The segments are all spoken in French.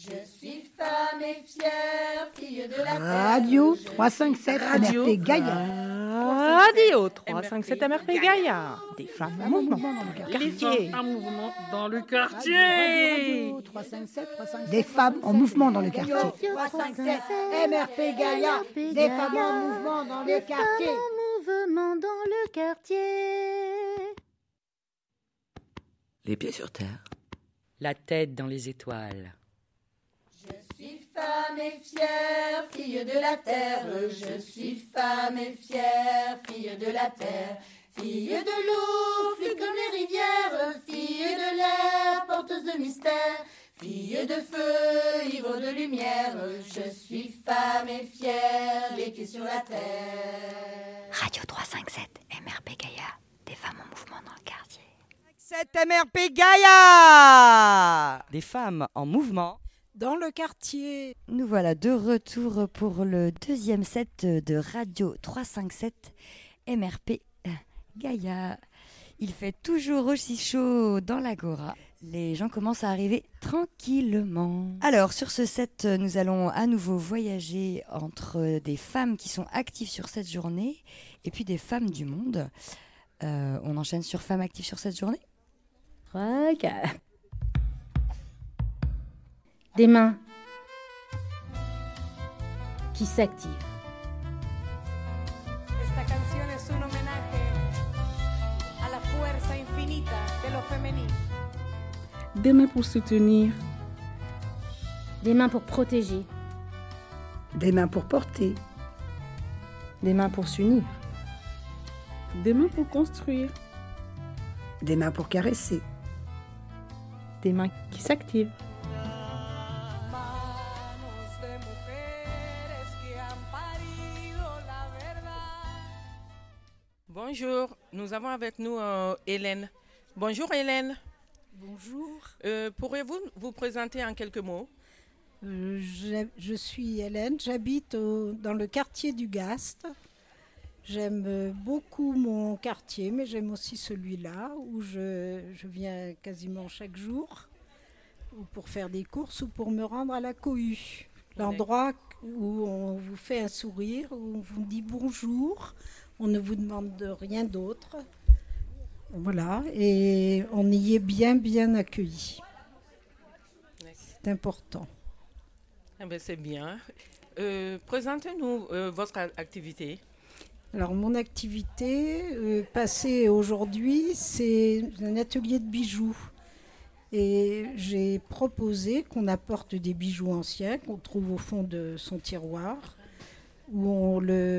Je suis femme et fière, fille de la terre. Radio 357 MRP Gaïa. Radio 357 MRP Gaïa. Des femmes en mouvement dans le quartier. En mouvement dans le quartier. Radio 357, des femmes en mouvement dans le quartier. 357 MRP Gaïa. Des femmes en mouvement dans le quartier. Mouvement dans le quartier. Les pieds sur terre. La tête dans les étoiles. Je suis femme et fière, fille de la terre. Je suis femme et fière, fille de la terre. Fille de l'eau, fluide comme les rivières. Fille de l'air, porteuse de mystère. Fille de feu, ivre de lumière. Je suis femme et fière, les pieds sur la terre. Radio 357 MRP Gaïa. Des femmes en mouvement dans le quartier. 7 MRP Gaïa. Des femmes en mouvement dans le quartier. Nous voilà de retour pour le deuxième set de Radio 357 MRP Gaïa. Il fait toujours aussi chaud dans l'Agora. Les gens commencent à arriver tranquillement. Alors, sur ce set, nous allons à nouveau voyager entre des femmes qui sont actives sur cette journée et puis des femmes du monde. On enchaîne sur femmes actives sur cette journée. 3, 4. Des mains qui s'activent. Esta canción es un homenaje a la fuerza infinita de lo femenino. Des mains pour soutenir. Des mains pour protéger. Des mains pour porter. Des mains pour s'unir. Des mains pour construire. Des mains pour caresser. Des mains qui s'activent. Bonjour, nous avons avec nous Hélène. Bonjour Hélène. Bonjour. Pourriez-vous vous présenter en quelques mots? Je suis Hélène, j'habite dans le quartier du Gast. J'aime beaucoup mon quartier, mais j'aime aussi celui-là où je viens quasiment chaque jour, ou pour faire des courses ou pour me rendre à la cohue. L'endroit où on vous fait un sourire, où on vous dit bonjour, on ne vous demande de rien d'autre. Voilà, et on y est bien accueillis. C'est important. Eh bien, c'est bien. Présentez-nous votre activité. Alors, mon activité passée aujourd'hui, c'est un atelier de bijoux. Et j'ai proposé qu'on apporte des bijoux anciens qu'on trouve au fond de son tiroir, où on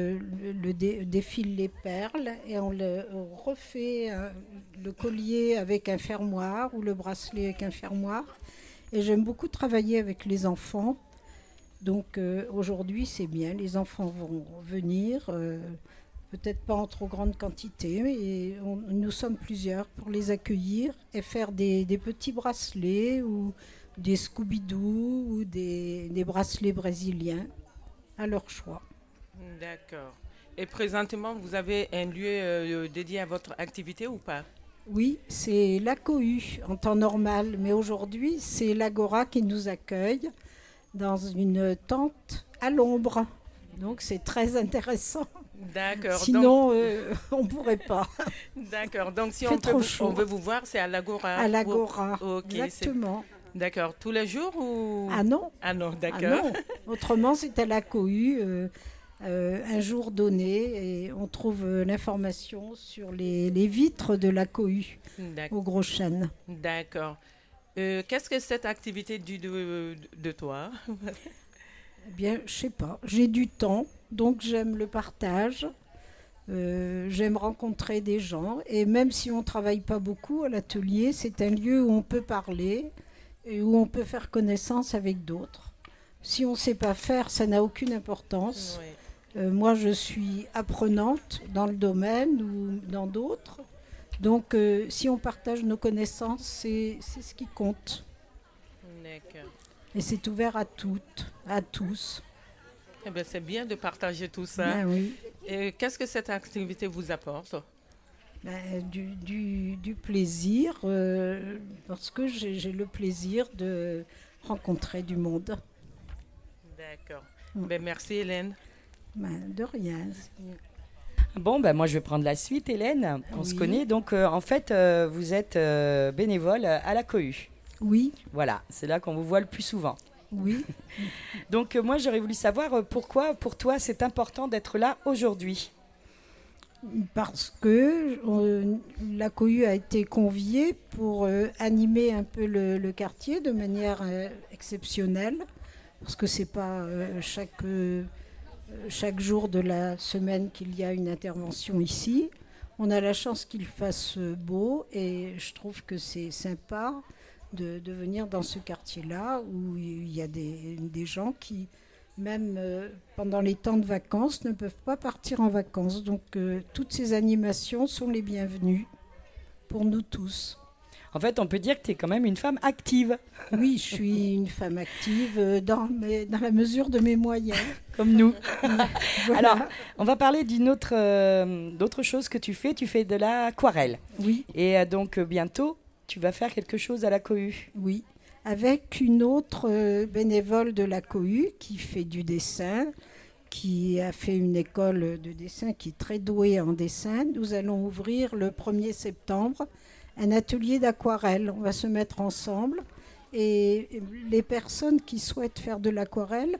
défile les perles et on refait le collier avec un fermoir ou le bracelet avec un fermoir. Et j'aime beaucoup travailler avec les enfants. Donc aujourd'hui, c'est bien. Les enfants vont venir, peut-être pas en trop grande quantité, mais nous sommes plusieurs pour les accueillir et faire des petits bracelets ou des Scooby-Doo ou des bracelets brésiliens à leur choix. D'accord. Et présentement, vous avez un lieu dédié à votre activité ou pas? Oui, c'est la cohue en temps normal, mais aujourd'hui, c'est l'Agora qui nous accueille dans une tente à l'ombre. Donc, c'est très intéressant. D'accord. Sinon, on ne pourrait pas. D'accord. Donc, si on veut vous voir, c'est à l'Agora. À l'Agora, Okay, exactement. D'accord. Tous les jours ou... Ah non. Ah non, d'accord. Ah non. Autrement, c'est à la cohue, un jour donné, et on trouve l'information sur les vitres de la cohue au Gros Chêne. D'accord. Qu'est-ce que cette activité dit de toi? Eh bien, je sais pas. J'ai du temps, donc j'aime le partage. J'aime rencontrer des gens. Et même si on ne travaille pas beaucoup à l'atelier, c'est un lieu où on peut parler et où on peut faire connaissance avec d'autres. Si on ne sait pas faire, ça n'a aucune importance. Oui. Moi, je suis apprenante dans le domaine ou dans d'autres. Donc, si on partage nos connaissances, c'est ce qui compte. D'accord. Et c'est ouvert à toutes, à tous. Eh bien, c'est bien de partager tout ça. Ben oui. Et qu'est-ce que cette activité vous apporte? Du plaisir, parce que j'ai le plaisir de rencontrer du monde. D'accord. Ben, merci Hélène. De rien. Bon, moi je vais prendre la suite, Hélène. On se connaît. Donc, en fait, vous êtes bénévole à la cohue. Oui. Voilà, c'est là qu'on vous voit le plus souvent. Oui. Donc, moi, j'aurais voulu savoir pourquoi, pour toi, c'est important d'être là aujourd'hui. Parce que la cohue a été conviée pour animer un peu le quartier de manière exceptionnelle. Parce que ce n'est pas chaque jour de la semaine qu'il y a une intervention ici. On a la chance qu'il fasse beau et je trouve que c'est sympa de venir dans ce quartier-là où il y a des gens qui, même pendant les temps de vacances, ne peuvent pas partir en vacances. Donc toutes ces animations sont les bienvenues pour nous tous. En fait, on peut dire que tu es quand même une femme active. Oui, je suis une femme active dans la mesure de mes moyens. Comme nous. Voilà. Alors, on va parler d'autre chose que tu fais. Tu fais de l'aquarelle. Oui. Et donc, bientôt, tu vas faire quelque chose à la cohue. Oui, avec une autre bénévole de la cohue qui fait du dessin, qui a fait une école de dessin, qui est très douée en dessin. Nous allons ouvrir le 1er septembre un atelier d'aquarelle. On va se mettre ensemble et les personnes qui souhaitent faire de l'aquarelle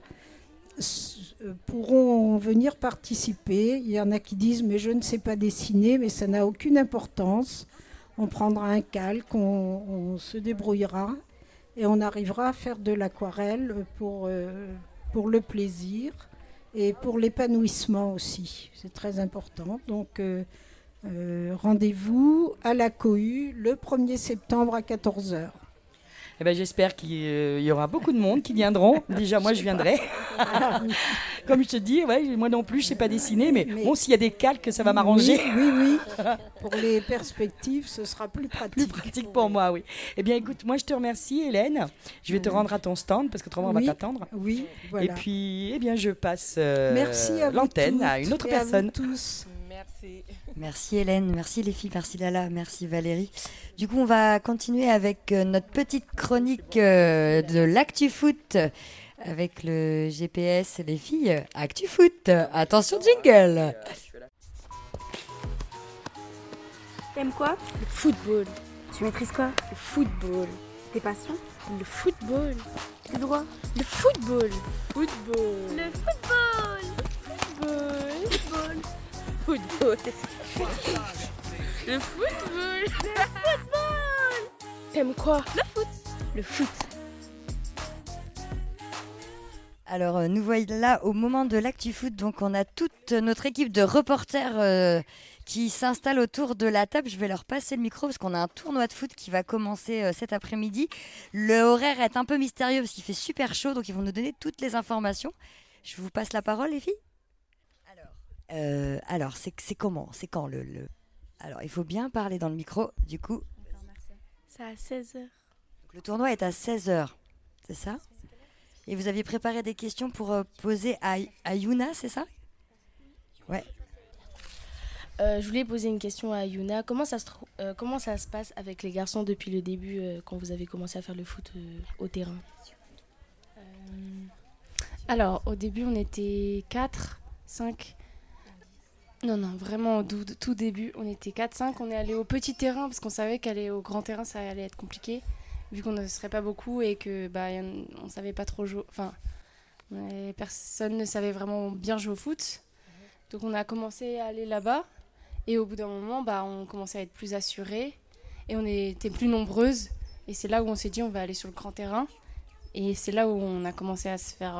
pourront venir participer. Il y en a qui disent « mais je ne sais pas dessiner », mais ça n'a aucune importance. On prendra un calque, on se débrouillera et on arrivera à faire de l'aquarelle pour le plaisir et pour l'épanouissement aussi. C'est très important. Donc, rendez-vous à la cohue le 1er septembre à 14h. Eh ben, j'espère qu'il y aura beaucoup de monde qui viendront. Déjà, moi, je viendrai. Comme je te dis, moi non plus, je ne sais pas dessiner, mais bon, s'il y a des calques, ça va m'arranger. Oui. Pour les perspectives, ce sera plus pratique. Plus pratique pour moi, oui. Eh bien, écoute, moi, je te remercie, Hélène. Je vais te rendre à ton stand, parce qu'autrement, on va t'attendre. Oui, voilà. Et puis, eh bien, je passe Merci à l'antenne à une autre personne. À vous tous. Merci. Merci Hélène, merci les filles, merci Lala, merci Valérie. Du coup, on va continuer avec notre petite chronique de l'ActuFoot avec le GPS, les filles. ActuFoot, attention jingle. T'aimes quoi? Le football. Tu maîtrises quoi? Le football. Tes passions? Le football. Tes droits? Le football. Football. Le football. Football. Football. Football. Le football. Le football. T'aimes quoi? Le foot. Le foot. Alors, nous voilà au moment de l'ActuFoot. Donc, on a toute notre équipe de reporters qui s'installe autour de la table. Je vais leur passer le micro parce qu'on a un tournoi de foot qui va commencer cet après-midi. Le horaire est un peu mystérieux parce qu'il fait super chaud, donc ils vont nous donner toutes les informations. Je vous passe la parole, les filles. Alors, c'est comment? C'est quand le... Alors, il faut bien parler dans le micro, du coup. C'est à 16h. Le tournoi est à 16h, c'est ça? Et vous aviez préparé des questions pour poser à Yuna, c'est ça? Ouais. Je voulais poser une question à Yuna. Comment ça se passe avec les garçons depuis le début, quand vous avez commencé à faire le foot au terrain? Alors, au début, on était 4, 5. Non, vraiment, au tout début, on était 4, 5. On est allé au petit terrain parce qu'on savait qu'aller au grand terrain, ça allait être compliqué, vu qu'on ne serait pas beaucoup et que on savait pas trop jouer. Enfin, personne ne savait vraiment bien jouer au foot. Donc, on a commencé à aller là-bas. Et au bout d'un moment, on commençait à être plus assurés et on était plus nombreuses. Et c'est là où on s'est dit, on va aller sur le grand terrain. Et c'est là où on a commencé à se faire,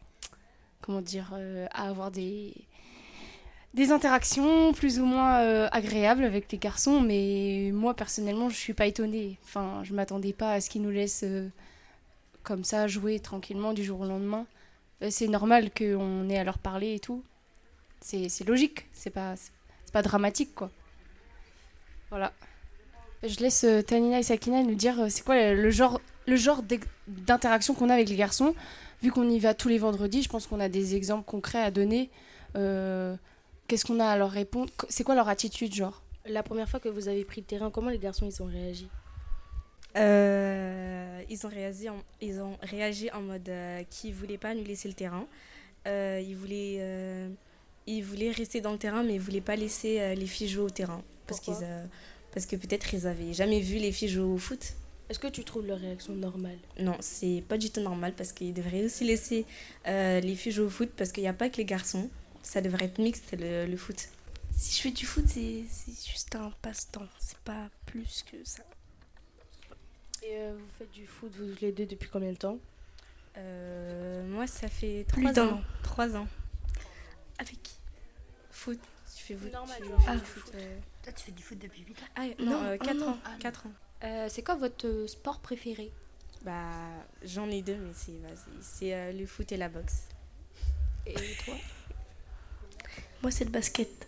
à avoir des interactions plus ou moins agréables avec les garçons. Mais moi, personnellement, je ne suis pas étonnée. Enfin, je ne m'attendais pas à ce qu'ils nous laissent comme ça jouer tranquillement du jour au lendemain. C'est normal qu'on ait à leur parler et tout. C'est logique, c'est pas dramatique, quoi. Voilà. Je laisse Tanina et Sakina nous dire c'est quoi le genre d'interaction qu'on a avec les garçons. Vu qu'on y va tous les vendredis, je pense qu'on a des exemples concrets à donner. Qu'est-ce qu'on a à leur répondre? C'est quoi leur attitude, genre? La première fois que vous avez pris le terrain, comment les garçons ils ont réagi? Ils ils ont réagi en mode qu'ils ne voulaient pas nous laisser le terrain. Ils voulaient rester dans le terrain, mais ils ne voulaient pas laisser les filles jouer au terrain. Parce que peut-être ils n'avaient jamais vu les filles jouer au foot. Est-ce que tu trouves leur réaction normale? Non, c'est pas du tout normal parce qu'ils devraient aussi laisser les filles jouer au foot parce qu'il n'y a pas que les garçons. Ça devrait être mixte, le foot. Si je fais du foot, c'est juste un passe-temps. C'est pas plus que ça. Et vous faites du foot, vous les deux, depuis combien de temps? Moi, ça fait Plus 3 ans. 3 ans. Avec qui? Foot. Tu fais foot. Normal. Foot. Toi, tu fais du foot depuis 8 ans? Ah, non, 4 ans. 4 ans. C'est quoi votre sport préféré? Bah, j'en ai 2, mais c'est le foot et la boxe. Et toi? Moi, c'est le basket.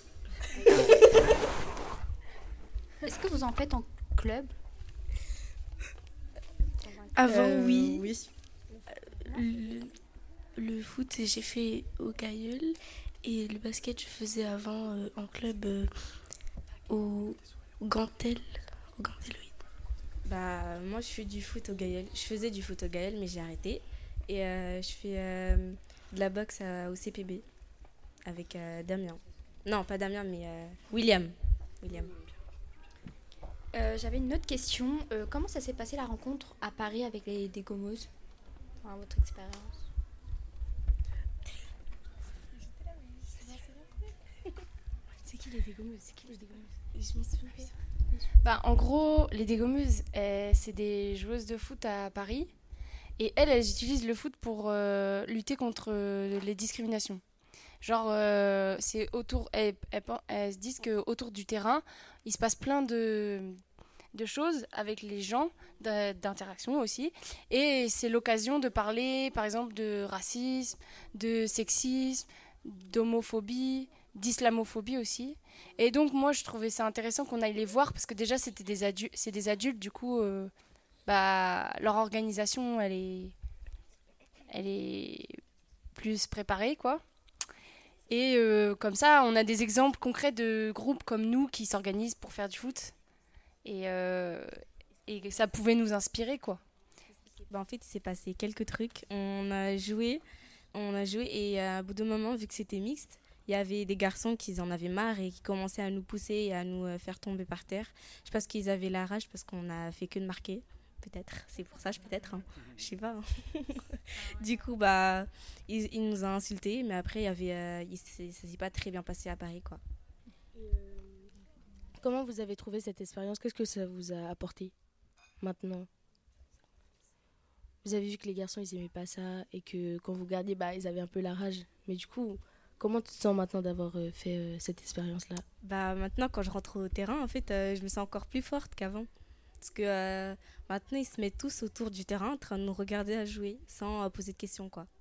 Est-ce que vous en faites en club? Avant, oui. Oui. Le foot, j'ai fait au Gailleul. Et le basket, je faisais avant en club au Gantel. Au Gantel, oui. Bah, moi, je fais du foot au Gailleul. Je faisais du foot au Gailleul, mais j'ai arrêté. Et je fais de la boxe au CPB avec Damien. Non, pas Damien, mais William. J'avais une autre question. Comment ça s'est passé la rencontre à Paris avec les dégommeuses? Enfin, votre expérience. C'est qui les dégommeuses? Je m'en souviens pas. Bah, en gros, les dégommeuses, c'est des joueuses de foot à Paris. Et elles utilisent le foot pour lutter contre les discriminations. Genre, c'est autour, elles se disent qu'autour du terrain, il se passe plein de choses avec les gens, d'interaction aussi. Et c'est l'occasion de parler, par exemple, de racisme, de sexisme, d'homophobie, d'islamophobie aussi. Et donc, moi, je trouvais ça intéressant qu'on aille les voir parce que déjà, c'est des adultes, du coup, leur organisation, elle est plus préparée, quoi. Et comme ça, on a des exemples concrets de groupes comme nous qui s'organisent pour faire du foot. Et ça pouvait nous inspirer, quoi. Bah, en fait, il s'est passé quelques trucs. On a joué et à bout d'un moment, vu que c'était mixte, il y avait des garçons qui en avaient marre et qui commençaient à nous pousser et à nous faire tomber par terre. Je pense qu'ils avaient la rage parce qu'on a fait que de marquer. Peut-être, c'est pour ça, peut-être, hein. Je sais pas. Hein. Du coup, bah, il nous a insultés, mais après, ça s'est pas très bien passé à Paris, quoi. Comment vous avez trouvé cette expérience? Qu'est-ce que ça vous a apporté maintenant? Vous avez vu que les garçons, ils aimaient pas ça et que quand vous regardiez, bah, ils avaient un peu la rage. Mais du coup, comment tu te sens maintenant d'avoir fait cette expérience-là? Bah, maintenant, quand je rentre au terrain, en fait, je me sens encore plus forte qu'avant. Parce que maintenant, ils se mettent tous autour du terrain en train de nous regarder à jouer sans poser de questions, quoi.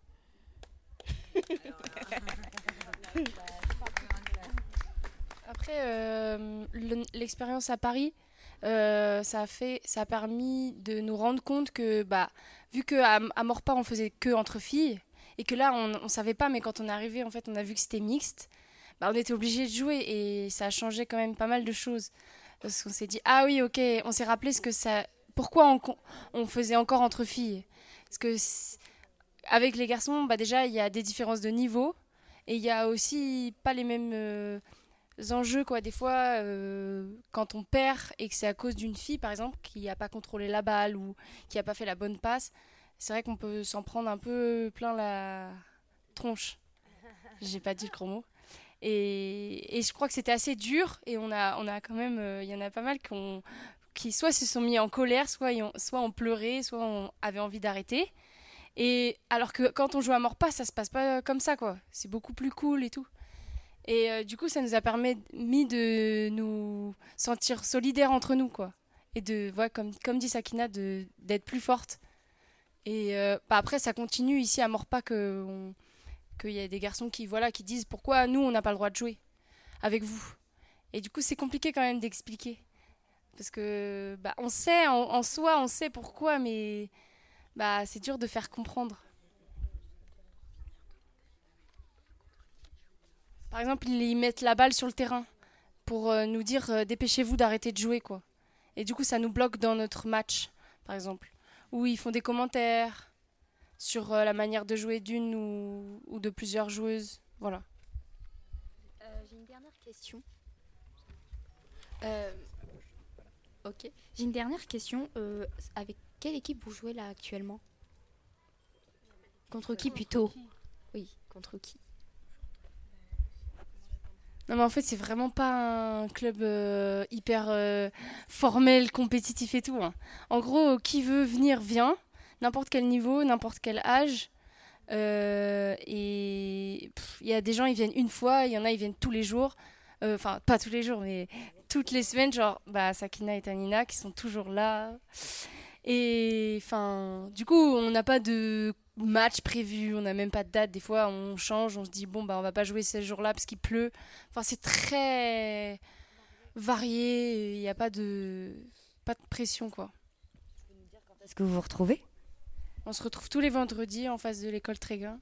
Après, l'expérience à Paris, ça a permis de nous rendre compte que, bah, vu qu'à Morpa, on faisait que entre filles, et que là, on savait pas, mais quand on est arrivé, en fait, on a vu que c'était mixte, bah, on était obligés de jouer, et ça a changé quand même pas mal de choses. Parce qu'on s'est dit, ah oui, ok, on s'est rappelé pourquoi on faisait encore entre filles. Parce que avec les garçons, bah déjà, il y a des différences de niveau, et il y a aussi pas les mêmes enjeux, quoi. Des fois, quand on perd et que c'est à cause d'une fille, par exemple, qui n'a pas contrôlé la balle ou qui n'a pas fait la bonne passe, c'est vrai qu'on peut s'en prendre un peu plein la tronche. J'ai pas dit le gros mot. Et je crois que c'était assez dur et on a quand même, il y en a pas mal qui soit se sont mis en colère, soit ont pleuré, soit ont avait envie d'arrêter. Et alors que quand on joue à Morpa, ça se passe pas comme ça, quoi. C'est beaucoup plus cool et tout. Et du coup, ça nous a permis de nous sentir solidaires entre nous, quoi. Et de, ouais, comme dit Sakina, d'être plus fortes. Et après, ça continue ici à Morpa qu'il y a des garçons qui disent pourquoi nous, on n'a pas le droit de jouer avec vous. Et du coup, c'est compliqué quand même d'expliquer. Parce que bah, on sait, en soi, on sait pourquoi, mais bah, c'est dur de faire comprendre. Par exemple, ils mettent la balle sur le terrain pour nous dire dépêchez-vous d'arrêter de jouer, quoi. Et du coup, ça nous bloque dans notre match, par exemple. où ils font des commentaires sur la manière de jouer d'une ou de plusieurs joueuses. Voilà. J'ai une dernière question. Ok. J'ai une dernière question. Avec quelle équipe vous jouez là actuellement? Contre qui plutôt? Oui, contre qui? Non mais en fait c'est vraiment pas un club hyper formel, compétitif et tout. Hein. En gros, qui veut venir vient, n'importe quel niveau, n'importe quel âge. Et il y a des gens ils viennent une fois, il y en a ils viennent tous les jours. Enfin pas tous les jours mais toutes les semaines, genre Sakina et Tanina qui sont toujours là. Et enfin du coup on n'a pas de match prévu, on n'a même pas de date, des fois on change, on se dit on va pas jouer ces jours-là parce qu'il pleut. Enfin c'est très varié, il n'y a pas de pression quoi. Est-ce que vous vous retrouvez? On se retrouve tous les vendredis en face de l'école Tréguin.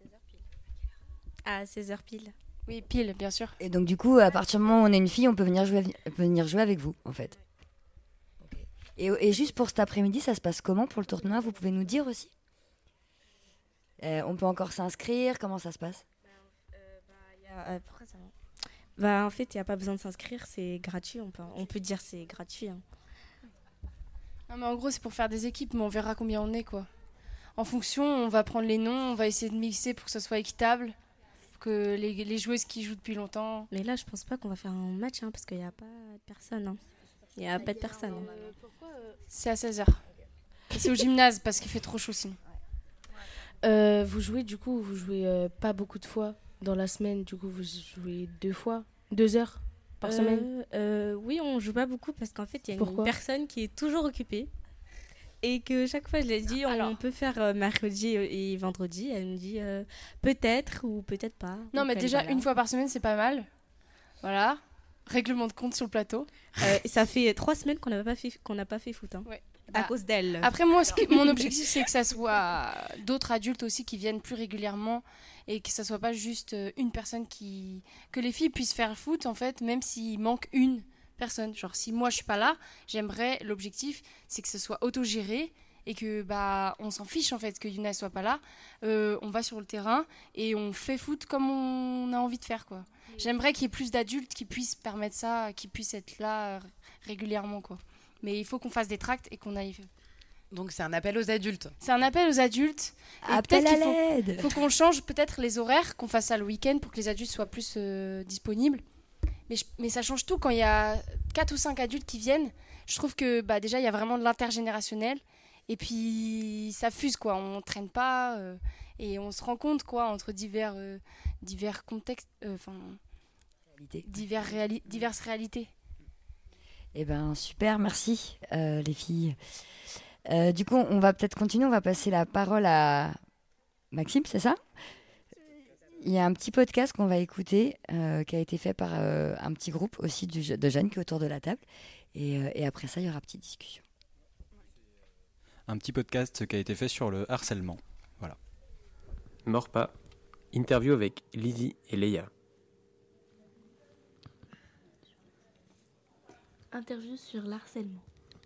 À 16h pile. Oui, pile, bien sûr. Et donc du coup, à partir du moment où on est une fille, on peut venir jouer avec vous en fait. Okay. Et juste pour cet après-midi, ça se passe comment pour le tournoi? Vous pouvez nous dire aussi? On peut encore s'inscrire? Comment ça se passe? Pourquoi ça va? En fait, il n'y a pas besoin de s'inscrire, c'est gratuit. On peut dire c'est gratuit. Hein. Non, mais en gros, c'est pour faire des équipes, mais on verra combien on est, quoi. En fonction, on va prendre les noms, on va essayer de mixer pour que ce soit équitable, pour que les joueuses qui jouent depuis longtemps... Mais là, je pense pas qu'on va faire un match, hein, parce qu'il n'y a pas de personne. Hein. Il n'y a pas de personne. C'est à 16h. C'est au gymnase, parce qu'il fait trop chaud sinon. Vous jouez pas beaucoup de fois dans la semaine, du coup vous jouez 2 heures par semaine? Oui, on joue pas beaucoup parce qu'en fait il y a une personne qui est toujours occupée et que chaque fois je l'ai dit on peut faire mercredi et vendredi, elle me dit peut-être ou peut-être pas. Non donc mais déjà une fois par semaine c'est pas mal, voilà, règlement de compte sur le plateau. Ça fait 3 semaines qu'on n'a pas fait foot. Hein. Ouais. À cause d'elle. Après moi, mon objectif c'est que ça soit d'autres adultes aussi qui viennent plus régulièrement et que ça soit pas juste une personne que les filles puissent faire foot en fait, même s'il manque une personne. Genre si moi je suis pas là, j'aimerais, l'objectif c'est que ce soit autogéré et que on s'en fiche en fait que Yuna soit pas là. On va sur le terrain et on fait foot comme on a envie de faire quoi. J'aimerais qu'il y ait plus d'adultes qui puissent permettre ça, qui puissent être là régulièrement quoi. Mais il faut qu'on fasse des tracts et qu'on aille. Donc c'est un appel aux adultes. C'est un appel aux adultes. Appel à l'aide. Faut qu'on change peut-être les horaires, qu'on fasse ça le week-end pour que les adultes soient plus disponibles. Mais ça change tout quand il y a 4 ou 5 adultes qui viennent. Je trouve que déjà il y a vraiment de l'intergénérationnel. Et puis ça fuse quoi, on traîne pas et on se rend compte quoi entre divers contextes, diverses réalités. Eh ben super, merci les filles. Du coup, on va peut-être continuer, on va passer la parole à Maxime, c'est ça? Il y a un petit podcast qu'on va écouter qui a été fait par un petit groupe aussi de jeunes qui est autour de la table. Et après ça, il y aura petite discussion. Un petit podcast qui a été fait sur le harcèlement. Voilà. Mors pas. Interview avec Lizzie et Léa. Interview sur l'harcèlement.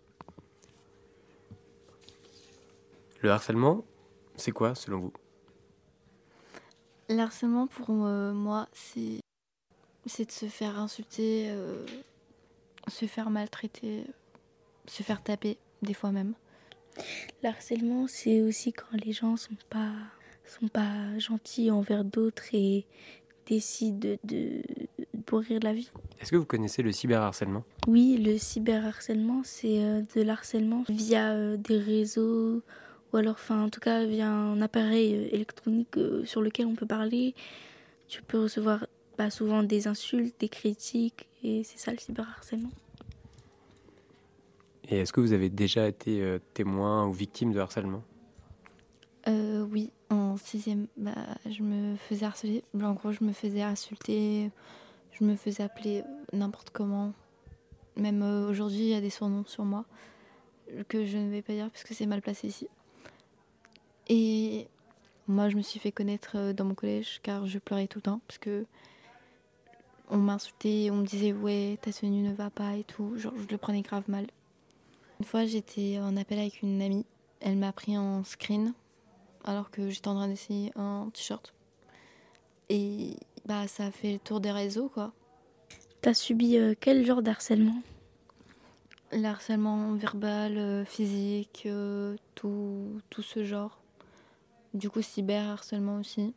Le harcèlement, c'est quoi selon vous? L'harcèlement pour moi, c'est de se faire insulter, se faire maltraiter, se faire taper, des fois même. L'harcèlement, c'est aussi quand les gens sont pas gentils envers d'autres et décident de pourrir la vie. Est-ce que vous connaissez le cyberharcèlement? Oui, le cyberharcèlement, c'est de l'harcèlement via des réseaux ou alors, en tout cas, via un appareil électronique sur lequel on peut parler. Tu peux recevoir souvent des insultes, des critiques et c'est ça le cyberharcèlement. Et est-ce que vous avez déjà été témoin ou victime de harcèlement? Oui, en 6e, je me faisais harceler. En gros, je me faisais insulter, je me faisais appeler n'importe comment. Même aujourd'hui, il y a des surnoms sur moi que je ne vais pas dire parce que c'est mal placé ici. Et moi, je me suis fait connaître dans mon collège car je pleurais tout le temps parce que on m'insultait, on me disait « ouais, ta tenue ne va pas » et tout. Genre, je le prenais grave mal. Une fois, j'étais en appel avec une amie elle m'a pris en screen alors que j'étais en train d'essayer un t-shirt. Et ça a fait le tour des réseaux, quoi. T'as subi quel genre d'harcèlement ? L'harcèlement verbal, physique, tout ce genre. Du coup, cyberharcèlement aussi.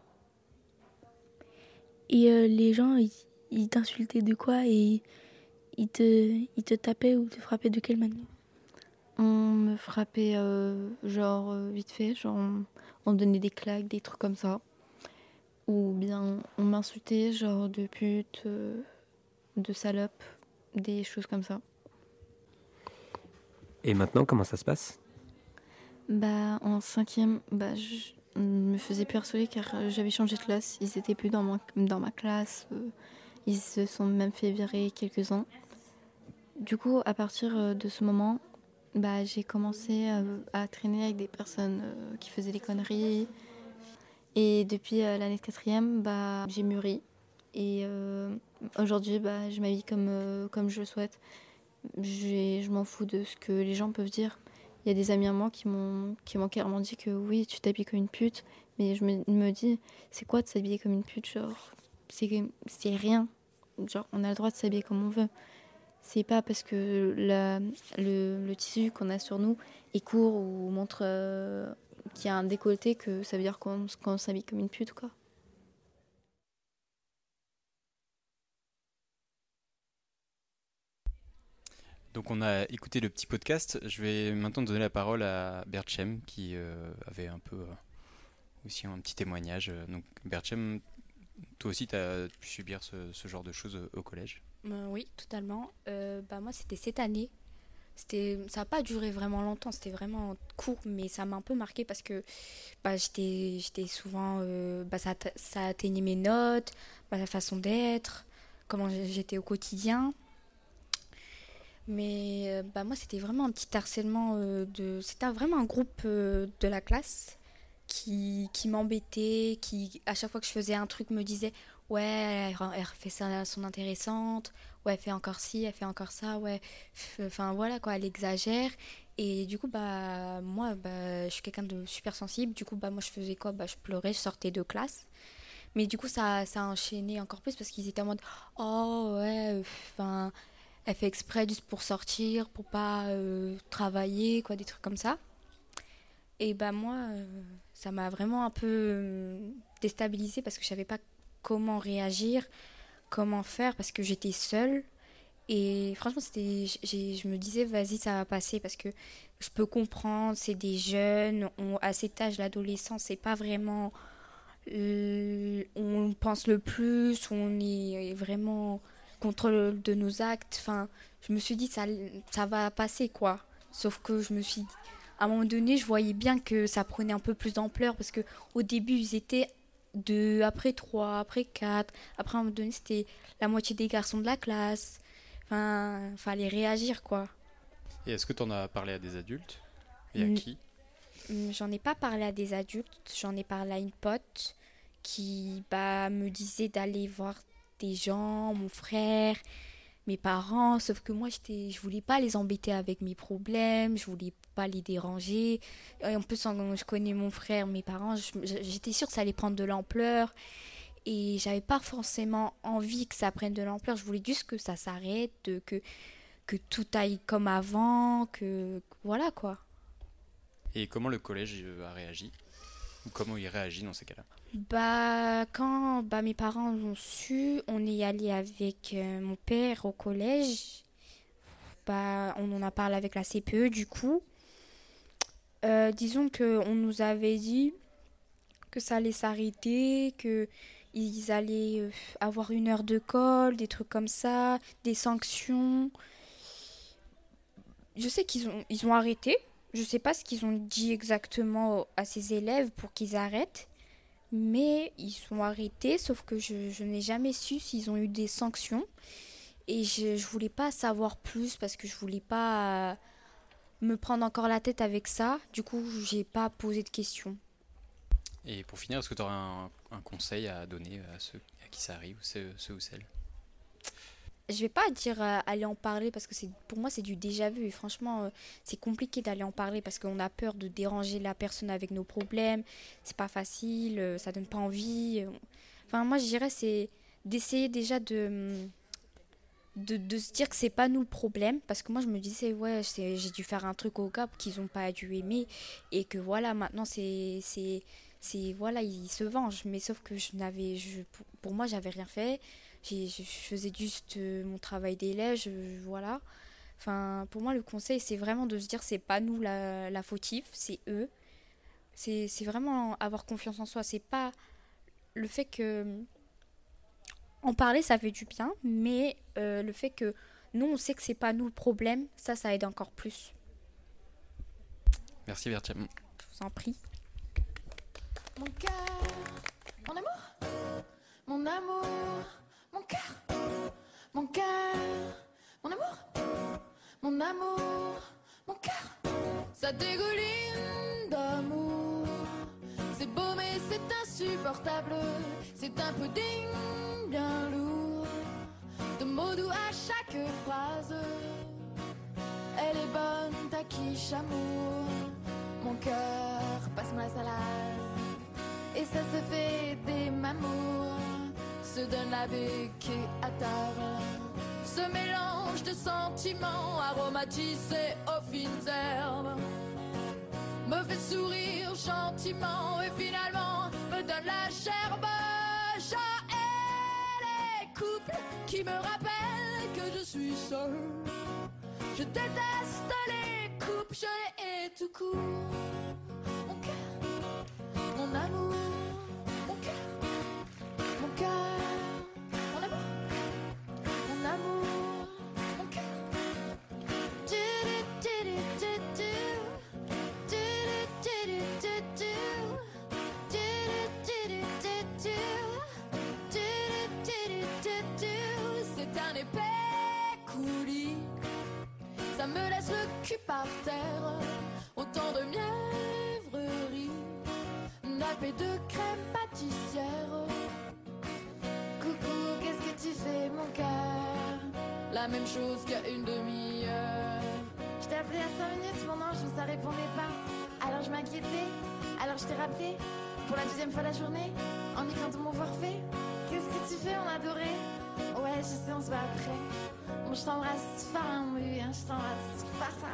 Et les gens, ils t'insultaient de quoi et ils te tapaient ou te frappaient de quelle manière ? On me frappait vite fait, on me donnait des claques, des trucs comme ça. Ou bien on m'insultait de pute, de salope, des choses comme ça. Et maintenant, comment ça se passe ? En 5e, je me faisais plus harceler car j'avais changé de classe. Ils étaient plus dans ma classe. Ils se sont même fait virer quelques-uns. Du coup, à partir de ce moment, j'ai commencé à traîner avec des personnes qui faisaient des conneries. Et depuis l'année de 4e, j'ai mûri. Et aujourd'hui, je m'habille comme je le souhaite. Je m'en fous de ce que les gens peuvent dire. Il y a des amis à moi qui m'ont carrément dit que oui, tu t'habilles comme une pute. Mais je me dis, c'est quoi de s'habiller comme une pute ? C'est rien. On a le droit de s'habiller comme on veut. C'est pas parce que le tissu qu'on a sur nous est court ou montre qu'il y a un décolleté que ça veut dire qu'on s'habille comme une pute, quoi. Donc on a écouté le petit podcast. Je vais maintenant donner la parole à Bertchem qui avait un peu aussi un petit témoignage. Donc Bertchem, toi aussi tu as pu subir ce genre de choses au collège ? Oui, totalement. Moi, c'était cette année. Ça n'a pas duré vraiment longtemps, c'était vraiment court, mais ça m'a un peu marqué parce que j'étais souvent... ça atteignait mes notes, la façon d'être, comment j'étais au quotidien. Mais moi, c'était vraiment un petit harcèlement. C'était vraiment un groupe de la classe qui m'embêtait, qui, à chaque fois que je faisais un truc, me disait « Ouais, elle fait ça, son intéressante. Ouais, elle fait encore ci, elle fait encore ça. Ouais, enfin voilà quoi, elle exagère. » Et du coup, moi, je suis quelqu'un de super sensible. Du coup, moi, je faisais quoi ? Je pleurais, je sortais de classe. Mais du coup, ça a enchaîné encore plus parce qu'ils étaient en mode « Oh ouais, enfin... » Elle fait exprès juste pour sortir, pour pas travailler, quoi, des trucs comme ça. Et moi, ça m'a vraiment un peu déstabilisée parce que je savais pas comment réagir, comment faire, parce que j'étais seule. Et franchement, je me disais, vas-y, ça va passer parce que je peux comprendre, c'est des jeunes, à cet âge, l'adolescence, c'est pas vraiment... on pense le plus, on est vraiment... contrôle de nos actes, enfin, je me suis dit ça va passer quoi. Sauf que je me suis dit, à un moment donné, je voyais bien que ça prenait un peu plus d'ampleur parce que au début ils étaient 2, après 3, après 4, après à un moment donné c'était la moitié des garçons de la classe. Enfin, fallait réagir quoi. Et est-ce que tu en as parlé à des adultes ? Et à qui ? J'en ai pas parlé à des adultes, j'en ai parlé à une pote qui me disait d'aller voir des gens, mon frère, mes parents, sauf que moi je voulais pas les embêter avec mes problèmes, je voulais pas les déranger. Et en plus, je connais mon frère, mes parents, j'étais sûre que ça allait prendre de l'ampleur et j'avais pas forcément envie que ça prenne de l'ampleur. Je voulais juste que ça s'arrête, que tout aille comme avant, que voilà quoi. Et comment le collège a réagi ? Ou comment il réagit dans ces cas-là ? Quand mes parents l'ont su, on est allé avec mon père au collège. On en a parlé avec la CPE du coup. Disons qu'on nous avait dit que ça allait s'arrêter, qu'ils allaient avoir 1 heure de colle, des trucs comme ça, des sanctions. Je sais qu'ils ont arrêté. Je sais pas ce qu'ils ont dit exactement à ces élèves pour qu'ils arrêtent. Mais ils sont arrêtés, sauf que je n'ai jamais su s'ils ont eu des sanctions. Et je voulais pas savoir plus parce que je voulais pas me prendre encore la tête avec ça. Du coup, j'ai pas posé de questions. Et pour finir, est-ce que tu aurais un conseil à donner à ceux à qui ça arrive, ceux ou celles ? je vais pas dire aller en parler parce que pour moi c'est du déjà vu. Et franchement, c'est compliqué d'aller en parler parce qu'on a peur de déranger la personne avec nos problèmes. C'est pas facile, ça donne pas envie. Enfin, moi je dirais c'est d'essayer déjà de se dire que c'est pas nous le problème, parce que moi je me disais ouais j'ai dû faire un truc au gars qu'ils ont pas dû aimer et que voilà maintenant c'est voilà ils se vengent, mais sauf que pour moi j'avais rien fait, je faisais juste mon travail d'élève, voilà. Enfin pour moi le conseil c'est vraiment de se dire c'est pas nous la fautive, c'est eux. C'est vraiment avoir confiance en soi, c'est pas le fait que en parler, ça fait du bien, mais le fait que nous, on sait que c'est pas nous le problème, ça aide encore plus. Merci Berthiam. Je vous en prie. Mon cœur, mon amour, mon amour, mon cœur, mon cœur, mon amour, mon amour, mon cœur. Ça dégouline d'amour. C'est beau mais c'est insupportable. C'est un peu digne. Bien lourd, de mots doux à chaque phrase. Elle est bonne, ta quiche amour. Mon cœur passe ma salade. Et ça se fait des mamours. Se donne la béquille à table. Ce mélange de sentiments aromatisés aux fines herbes me fait sourire gentiment et finalement me donne la gerbe. Qui me rappelle que je suis seule. Je déteste les coupes, je les hais tout court. Mon cœur, mon amour, mon cœur, mon cœur, mon amour, mon amour, mon cœur. Ça me laisse le cul par terre, autant de mièvrerie, nappé de crème pâtissière. Coucou, qu'est-ce que tu fais mon cœur? La même chose qu'il y a une demi-heure. Je t'ai appelé à 5 minutes, mon ange, mais ça répondait pas. Alors je m'inquiétais, alors je t'ai rappelé, pour la 2e fois la journée, en écoutant mon forfait. Qu'est-ce que tu fais, on adoré? Ouais, je sais, on se voit après. Bon, je t'embrasse fort, hein, oui, hein, je t'embrasse fort.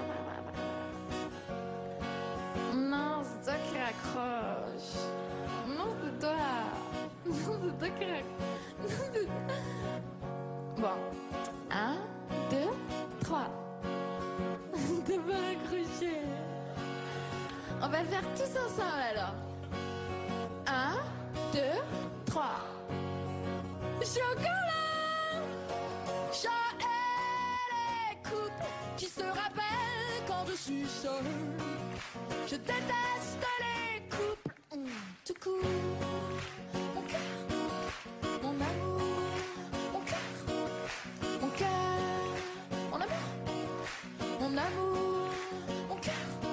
Non, c'est toi qui raccroche. Non, c'est toi. Non, c'est toi qui raccroche. Bon, 1, 2, 3. T'as pas raccroché. On va le faire tous ensemble alors. 1, 2, 3. Je suis encore là. Les couples qui se rappellent quand je suis seule. Je déteste les couples tout court. Mon cœur, mon amour, mon cœur, mon cœur, mon amour, mon amour, mon cœur.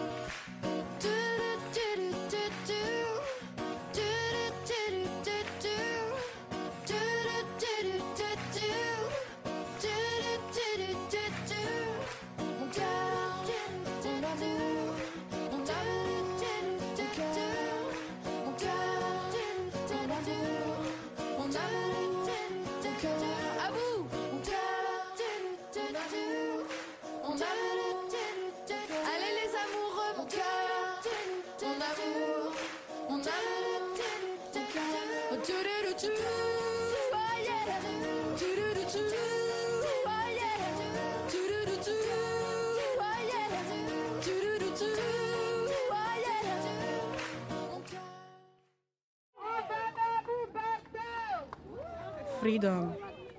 Freedom.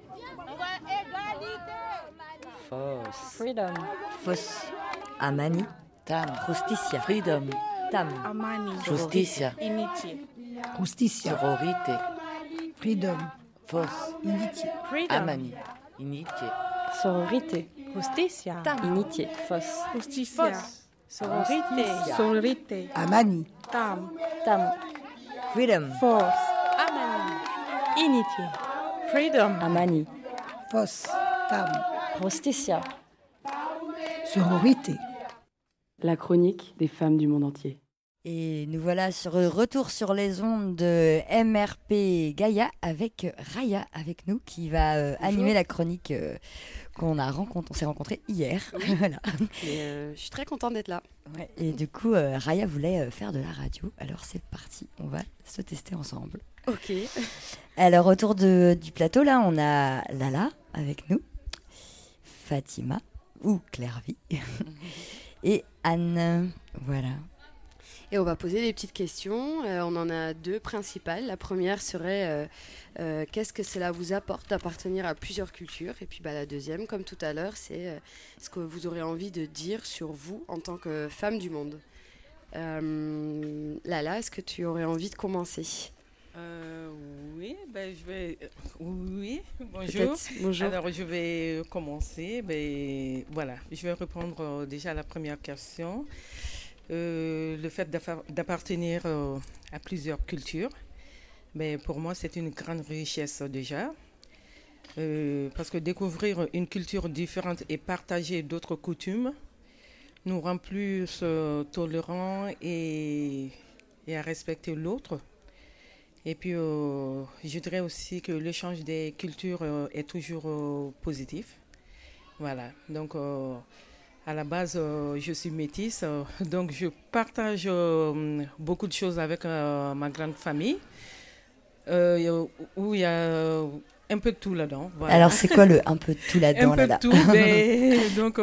Fausse. Freedom. Fausse. Amani. Tam. Justicia. Freedom. Tam. Amani. Justicia. Initié. Justicia. Sororité. Freedom. Fausse. Initié. Amani. Initié. Sororité. Justicia. Initié. Fausse. Justicia. Sororité. Sororité. Amani. Tam. Tam. Freedom. Force. Amani. Initié. Freedom. Amani. Fausse. Tam. Justicia. Sororité. La chronique des femmes du monde entier. Et nous voilà sur retour sur les ondes de MRP Gaïa avec Raya avec nous qui va animer la chronique on s'est rencontrés hier. Oui. Voilà. Je suis très contente d'être là. Ouais, et du coup, Raya voulait faire de la radio. Alors c'est parti, on va se tester ensemble. Ok. Alors autour du plateau, là, on a Lala avec nous, Fatima ou Clairvy et Anne. Voilà. Et on va poser des petites questions. On en a deux principales. La première serait qu'est-ce que cela vous apporte d'appartenir à plusieurs cultures? Et puis la deuxième, comme tout à l'heure, c'est ce que vous aurez envie de dire sur vous en tant que femme du monde. Lala, est-ce que tu aurais envie de commencer? Oui, je vais. Oui, bonjour. Peut-être. Bonjour. Alors, je vais commencer. Voilà, je vais répondre déjà à la première question. Le fait d'appartenir à plusieurs cultures, pour moi, c'est une grande richesse déjà. Parce que découvrir une culture différente et partager d'autres coutumes nous rend plus tolérants et à respecter l'autre. Et puis, je dirais aussi que l'échange des cultures est toujours positif. Voilà, donc à la base, je suis métisse, donc je partage beaucoup de choses avec ma grande famille, où il y a un peu de tout là-dedans. Voilà. Alors, c'est quoi le un peu de tout là-dedans? Un peu de tout, donc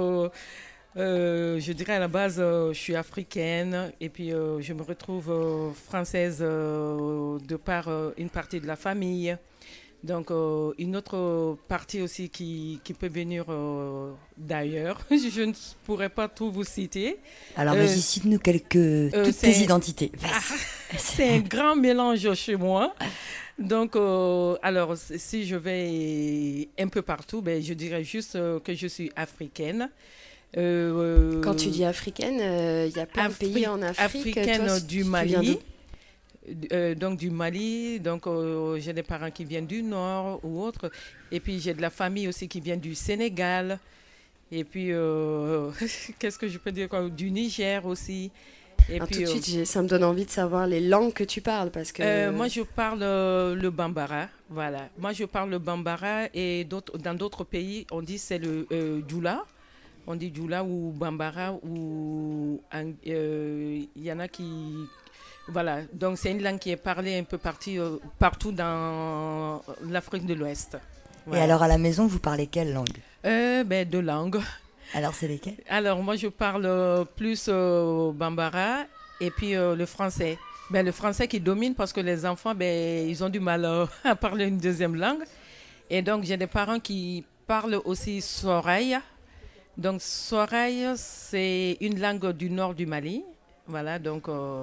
je dirais à la base, je suis africaine et puis je me retrouve française de par une partie de la famille. Donc, une autre partie aussi qui peut venir d'ailleurs. Je ne pourrais pas tout vous citer. Alors, vas-y, cite-nous toutes tes identités. C'est un grand mélange chez moi. Donc, alors, si je vais un peu partout, je dirais juste que je suis africaine. Quand tu dis africaine, il y a plein de pays en Afrique. Africaine. Toi, du Mali. Donc du Mali, donc j'ai des parents qui viennent du Nord ou autre, et puis j'ai de la famille aussi qui vient du Sénégal, et puis qu'est-ce que je peux dire, du Niger aussi. Et alors, puis, tout de suite, ça me donne envie de savoir les langues que tu parles, parce que... moi, je parle le Bambara, voilà. Moi, je parle le Bambara, et dans d'autres pays, on dit c'est le Djoula. On dit Djoula ou Bambara, ou il y en a qui... Voilà, donc c'est une langue qui est parlée un peu partout dans l'Afrique de l'Ouest. Voilà. Et alors à la maison, vous parlez quelle langue? Deux langues. Alors c'est lesquelles? Alors moi je parle plus Bambara et puis le français. Le français qui domine parce que les enfants, ils ont du mal à parler une deuxième langue. Et donc j'ai des parents qui parlent aussi Soraï. Donc Soraï, c'est une langue du nord du Mali. Voilà, donc...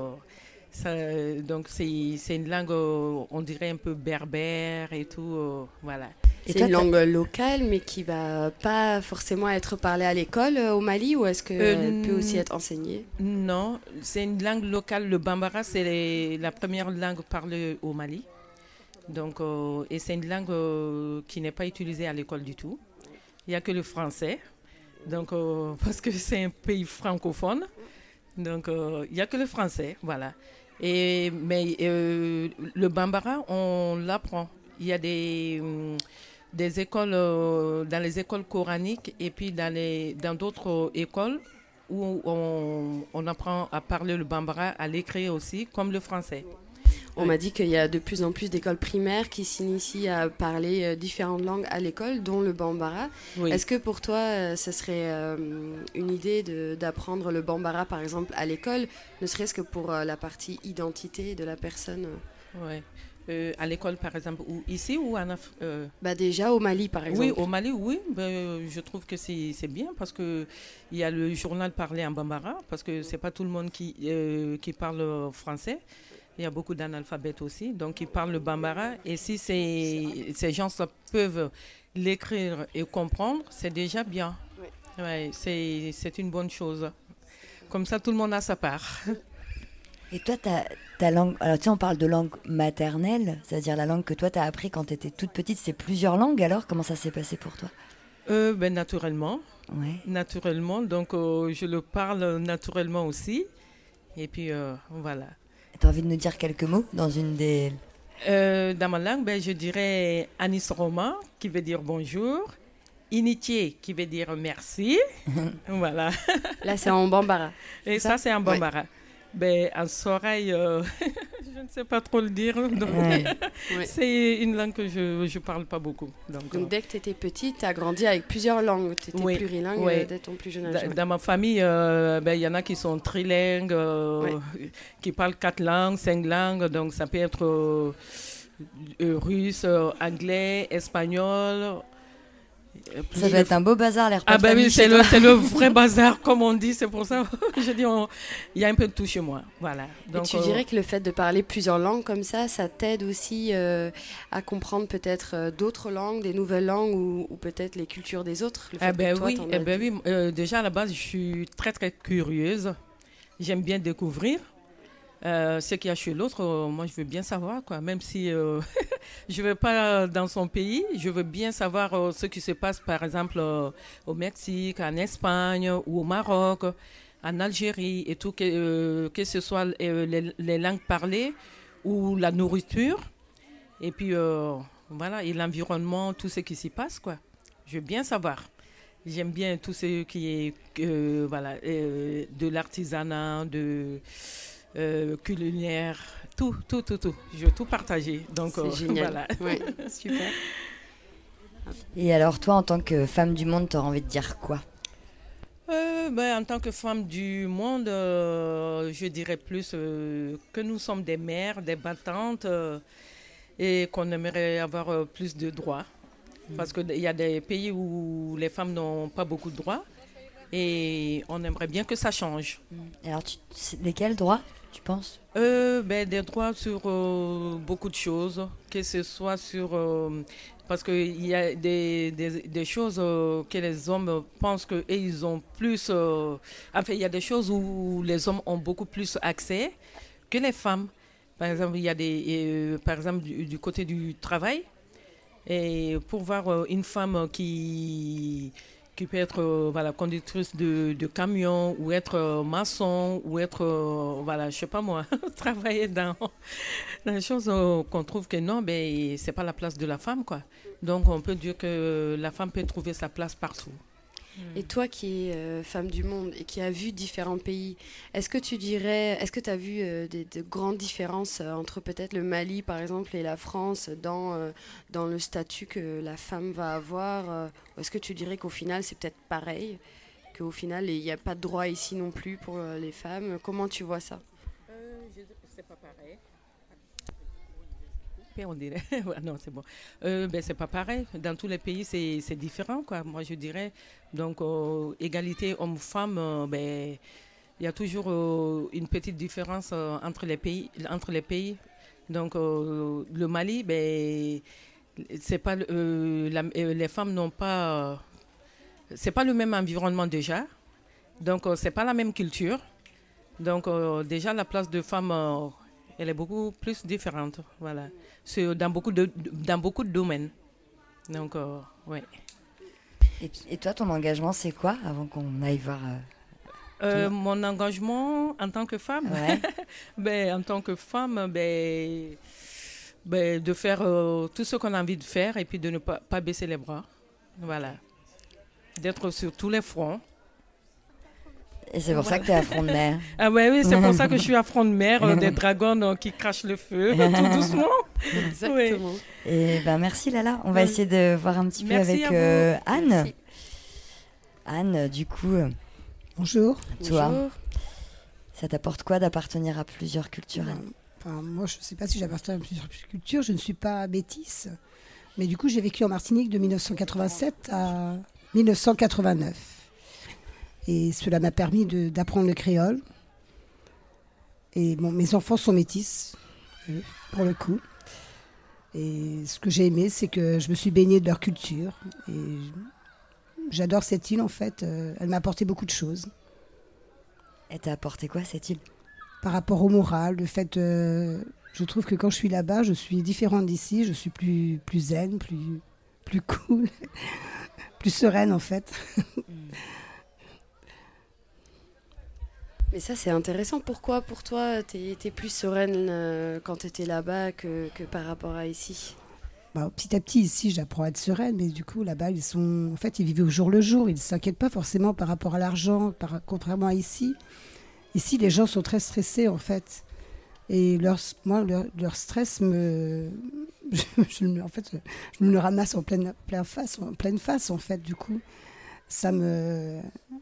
donc c'est une langue, on dirait un peu berbère et tout, voilà. C'est une langue locale, mais qui va pas forcément être parlée à l'école au Mali, ou est-ce qu'elle peut aussi être enseignée? Non, c'est une langue locale. Le Bambara, c'est la première langue parlée au Mali. Donc, et c'est une langue qui n'est pas utilisée à l'école du tout. Il n'y a que le français, donc, parce que c'est un pays francophone. Donc, il n'y a que le français, voilà. Mais le Bambara, on l'apprend. Il y a des écoles, dans les écoles coraniques et puis dans d'autres écoles où on apprend à parler le Bambara, à l'écrire aussi, comme le français. On m'a dit qu'il y a de plus en plus d'écoles primaires qui s'initient à parler différentes langues à l'école, dont le Bambara. Oui. Est-ce que pour toi, ce serait une idée d'apprendre le Bambara, par exemple, à l'école, ne serait-ce que pour la partie identité de la personne? Oui. À l'école, par exemple, ou ici ou en Afrique déjà au Mali, par exemple. Oui, au Mali, oui. Je trouve que c'est bien parce qu'il y a le journal parlé en Bambara, parce que ce n'est pas tout le monde qui parle français. Il y a beaucoup d'analphabètes aussi, donc ils parlent le Bambara. Et si ces gens peuvent l'écrire et comprendre, c'est déjà bien. Oui. Ouais, c'est une bonne chose. Comme ça, tout le monde a sa part. Et toi, ta langue... Alors, tu sais, on parle de langue maternelle, c'est-à-dire la langue que toi, tu as appris quand tu étais toute petite. C'est plusieurs langues, alors? Comment ça s'est passé pour toi? Naturellement. Ouais. Naturellement, donc je le parle naturellement aussi. Et puis voilà. Tu as envie de nous dire quelques mots dans une des... Dans ma langue, je dirais Anis Roma, qui veut dire bonjour. Initié, qui veut dire merci. Voilà. Là, c'est en bambara. Et ça, c'est en bambara. En Sorail, je ne sais pas trop le dire. Donc c'est une langue que je ne parle pas beaucoup. Donc dès que tu étais petite, tu as grandi avec plusieurs langues. Tu étais plurilingue dès ton plus jeune âge. Dans ma famille, y en a qui sont trilingues, qui parlent 4 langues, 5 langues. Donc ça peut être russe, anglais, espagnol. Ça doit être un beau bazar, les repas de famille. Oui, c'est le vrai bazar, comme on dit. C'est pour ça, je dis, il y a un peu de tout chez moi. Voilà. Donc, et tu dirais que le fait de parler plusieurs langues comme ça t'aide aussi à comprendre peut-être d'autres langues, des nouvelles langues ou peut-être les cultures des autres? Oui. Déjà, à la base, je suis très, très curieuse. J'aime bien découvrir. Ce qu'il y a chez l'autre, moi je veux bien savoir, quoi. Même si je ne vais pas dans son pays, je veux bien savoir ce qui se passe, par exemple, au Mexique, en Espagne ou au Maroc, en Algérie et tout, que ce soit les langues parlées ou la nourriture. Et puis, voilà, et l'environnement, tout ce qui s'y passe, quoi. Je veux bien savoir. J'aime bien tout ce qui est de l'artisanat, culinaire, tout. Je veux tout partager. Donc, c'est génial. Voilà. Ouais, super. Et alors, toi, en tant que femme du monde, tu as envie de dire quoi? En tant que femme du monde, je dirais plus que nous sommes des mères, des battantes et qu'on aimerait avoir plus de droits. Parce qu'il y a des pays où les femmes n'ont pas beaucoup de droits et on aimerait bien que ça change. Et alors, lesquels droits, tu penses? Des droits sur beaucoup de choses, que ce soit sur... parce qu'il y a des choses que les hommes pensent qu'ils ont plus... il y a des choses où les hommes ont beaucoup plus accès que les femmes. Par exemple, il y a du côté du travail. Et pour voir une femme qui peut être conductrice de camion ou être maçon ou être, je sais pas moi, travailler dans des choses qu'on trouve que non, c'est pas la place de la femme, quoi. Donc on peut dire que la femme peut trouver sa place partout. Et toi qui es femme du monde et qui as vu différents pays, est-ce que tu as vu de grandes différences entre peut-être le Mali par exemple et la France dans le statut que la femme va avoir ou est-ce que tu dirais qu'au final c'est peut-être pareil, qu'au final il n'y a pas de droit ici non plus pour les femmes? Comment tu vois ça? Je dis que c'est pas pareil. On dirait. Non, c'est bon. C'est pas pareil. Dans tous les pays, c'est différent, quoi. Moi, je dirais. Donc, égalité homme-femme, il y a toujours une petite différence entre les pays. Donc, le Mali, c'est pas les femmes n'ont pas. C'est pas le même environnement déjà. Donc, c'est pas la même culture. Donc, déjà, la place de femme. Elle est beaucoup plus différente, voilà. C'est dans beaucoup de domaines. Donc, oui. Et toi, ton engagement, c'est quoi, avant qu'on aille voir mon engagement en tant que femme, en tant que femme, de faire tout ce qu'on a envie de faire et puis de ne pas baisser les bras, voilà. D'être sur tous les fronts. Et c'est pour ça que tu es à front de mer. Oui, c'est pour ça que je suis à front de mer, des dragons qui crachent le feu, tout doucement. Exactement. Oui. Et merci Lala. On va essayer de voir un petit peu avec Anne. Merci. Anne, du coup... Bonjour. Toi, bonjour. Ça t'apporte quoi d'appartenir à plusieurs cultures, Anne? Moi, je ne sais pas si j'appartiens à plusieurs cultures. Je ne suis pas métisse. Mais du coup, j'ai vécu en Martinique de 1987 à 1989. Et cela m'a permis d'apprendre le créole. Et mes enfants sont métis, pour le coup. Et ce que j'ai aimé, c'est que je me suis baignée de leur culture. Et j'adore cette île, en fait. Elle m'a apporté beaucoup de choses. Elle t'a apporté quoi, cette île? Par rapport au moral, le fait... je trouve que quand je suis là-bas, je suis différente d'ici. Je suis plus zen, plus cool, plus sereine en fait. Mais ça, c'est intéressant. Pourquoi, pour toi, tu étais plus sereine quand tu étais là-bas que par rapport à ici? Petit à petit, ici, j'apprends à être sereine, mais du coup, là-bas, en fait, ils vivent au jour le jour. Ils ne s'inquiètent pas forcément par rapport à l'argent, contrairement à ici. Ici, les gens sont très stressés, en fait. Et leur stress me... je me le ramasse en pleine face, en fait, du coup. Ça me...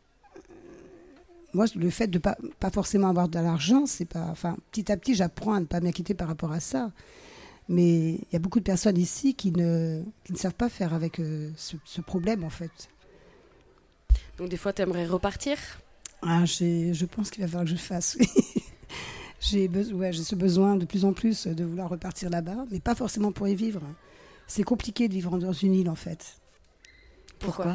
Moi, le fait de pas forcément avoir de l'argent, c'est pas... Enfin, petit à petit, j'apprends à ne pas m'inquiéter par rapport à ça. Mais il y a beaucoup de personnes ici qui ne savent pas faire avec ce problème, en fait. Donc, des fois, tu aimerais repartir? Je pense qu'il va falloir que je fasse, oui. J'ai ce besoin de plus en plus de vouloir repartir là-bas, mais pas forcément pour y vivre. C'est compliqué de vivre dans une île, en fait. Pourquoi?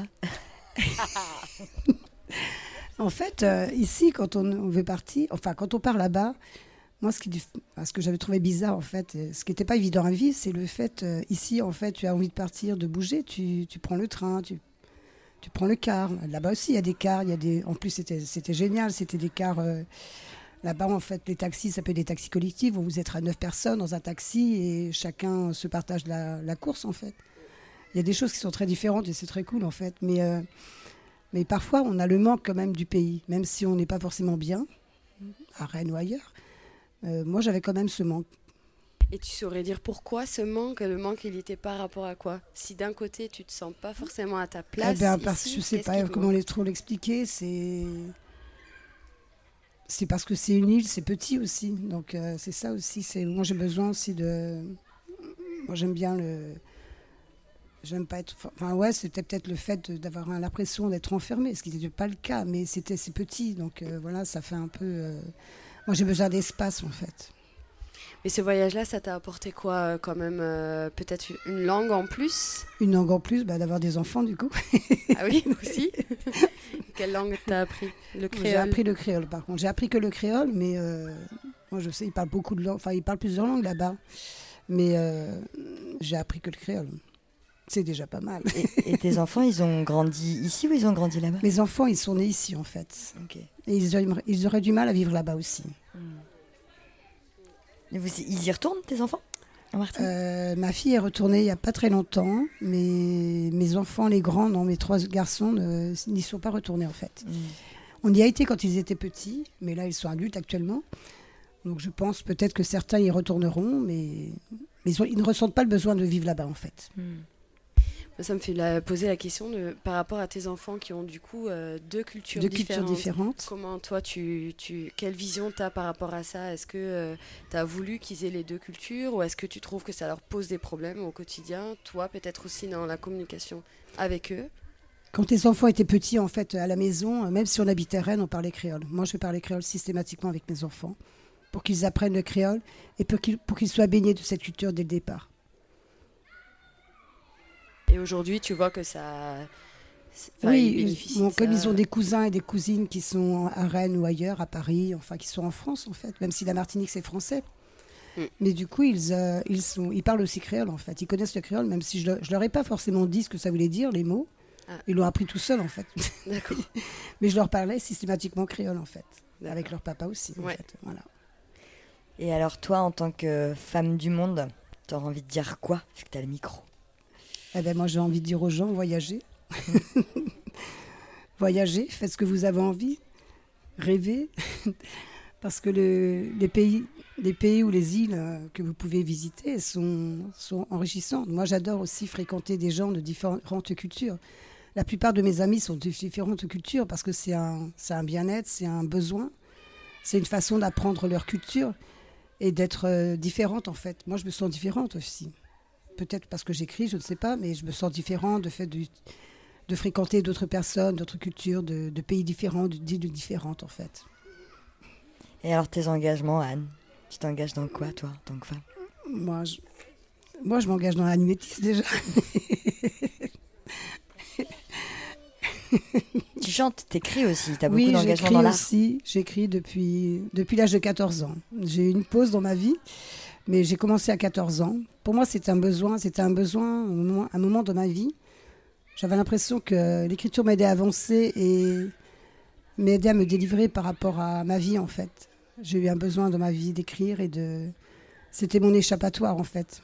En fait, ici, quand on veut partir, enfin, quand on part là-bas, moi, ce que j'avais trouvé bizarre, en fait, ce qui n'était pas évident à vivre, c'est le fait, ici, en fait, tu as envie de partir, de bouger, tu prends le train, tu prends le car. Là-bas aussi, il y a des cars, en plus, c'était génial, c'était des cars... Là-bas, en fait, les taxis, ça peut être des taxis collectifs, où vous êtes à 9 personnes dans un taxi et chacun se partage la course, en fait. Il y a des choses qui sont très différentes et c'est très cool, en fait. Mais parfois, on a le manque quand même du pays, même si on n'est pas forcément bien, à Rennes ou ailleurs. Moi, j'avais quand même ce manque. Et tu saurais dire pourquoi ce manque? Le manque, il était par rapport à quoi? Si d'un côté, tu ne te sens pas forcément à ta place ici, je ne sais pas comment trop l'expliquer, c'est parce que c'est une île, c'est petit aussi. Donc, c'est ça aussi. Moi, j'ai besoin aussi de... Moi, j'aime bien J'aime pas être... Enfin, ouais, c'était peut-être le fait d'avoir l'impression d'être enfermé, ce qui n'était pas le cas, mais c'est petit. Donc, voilà, ça fait un peu... Moi, j'ai besoin d'espace, en fait. Mais ce voyage-là, ça t'a apporté quoi quand même? Peut-être une langue en plus? Une langue en plus, d'avoir des enfants, du coup. Ah oui, aussi. Quelle langue t'as appris? Le créole? J'ai appris le créole, par contre. J'ai appris que le créole, mais moi, je sais, ils parlent beaucoup de langues. Enfin, ils parlent plusieurs langues là-bas. Mais j'ai appris que le créole. C'est déjà pas mal. Et tes enfants, ils ont grandi ici ou ils ont grandi là-bas? Mes enfants, ils sont nés ici, en fait. Okay. Et ils auraient du mal à vivre là-bas aussi. Ils y retournent, tes enfants, en Martinique? Ma fille est retournée il n'y a pas très longtemps, mais mes enfants, les grands, non, mes 3 garçons, n'y sont pas retournés, en fait. On y a été quand ils étaient petits, mais là, ils sont adultes actuellement. Donc, je pense peut-être que certains y retourneront, mais ils ne ressentent pas le besoin de vivre là-bas, en fait. Ça me fait poser la question par rapport à tes enfants qui ont du coup 2 cultures différentes. Comment toi, quelle vision tu as par rapport à ça? Est-ce que tu as voulu qu'ils aient les 2 cultures ou est-ce que tu trouves que ça leur pose des problèmes au quotidien? Toi, peut-être aussi dans la communication avec eux? Quand tes enfants étaient petits, en fait, à la maison, même si on habitait Rennes, on parlait créole. Moi, je parlais créole systématiquement avec mes enfants pour qu'ils apprennent le créole et pour qu'ils soient baignés de cette culture dès le départ. Et aujourd'hui, tu vois que ça... Oui, comme ils ont des cousins et des cousines qui sont à Rennes ou ailleurs, à Paris, enfin qui sont en France en fait, même si la Martinique c'est français. Mais du coup, ils parlent aussi créole en fait. Ils connaissent le créole, même si je leur ai pas forcément dit ce que ça voulait dire, les mots. Ils l'ont appris tout seuls en fait. D'accord. Mais je leur parlais systématiquement créole en fait, avec leur papa aussi. En fait. Voilà. Et alors toi, en tant que femme du monde, tu auras envie de dire quoi, vu que tu as le micro? Eh ben moi j'ai envie de dire aux gens, voyagez. Voyagez, faites ce que vous avez envie, rêvez. Parce que les pays ou les îles que vous pouvez visiter sont enrichissantes. Moi j'adore aussi fréquenter des gens de différentes cultures. La plupart de mes amis sont de différentes cultures parce que c'est un bien-être, c'est un besoin. C'est une façon d'apprendre leur culture et d'être différente en fait. Moi je me sens différente aussi. Peut-être parce que j'écris, je ne sais pas, mais je me sens différente de fait de fréquenter d'autres personnes, d'autres cultures, de pays différents, d'îles différentes en fait. Et alors tes engagements, Anne? Tu t'engages dans quoi toi, en tant que femme? Moi je m'engage dans l'animétisme déjà. Tu chantes, t'écris aussi, t'as beaucoup d'engagement dans l'art. Oui, j'écris depuis l'âge de 14 ans. J'ai eu une pause dans ma vie. Mais j'ai commencé à 14 ans. Pour moi, c'était un besoin, un moment de ma vie j'avais l'impression que l'écriture m'aidait à avancer et m'aidait à me délivrer par rapport à ma vie, en fait. J'ai eu un besoin dans ma vie d'écrire c'était mon échappatoire, en fait.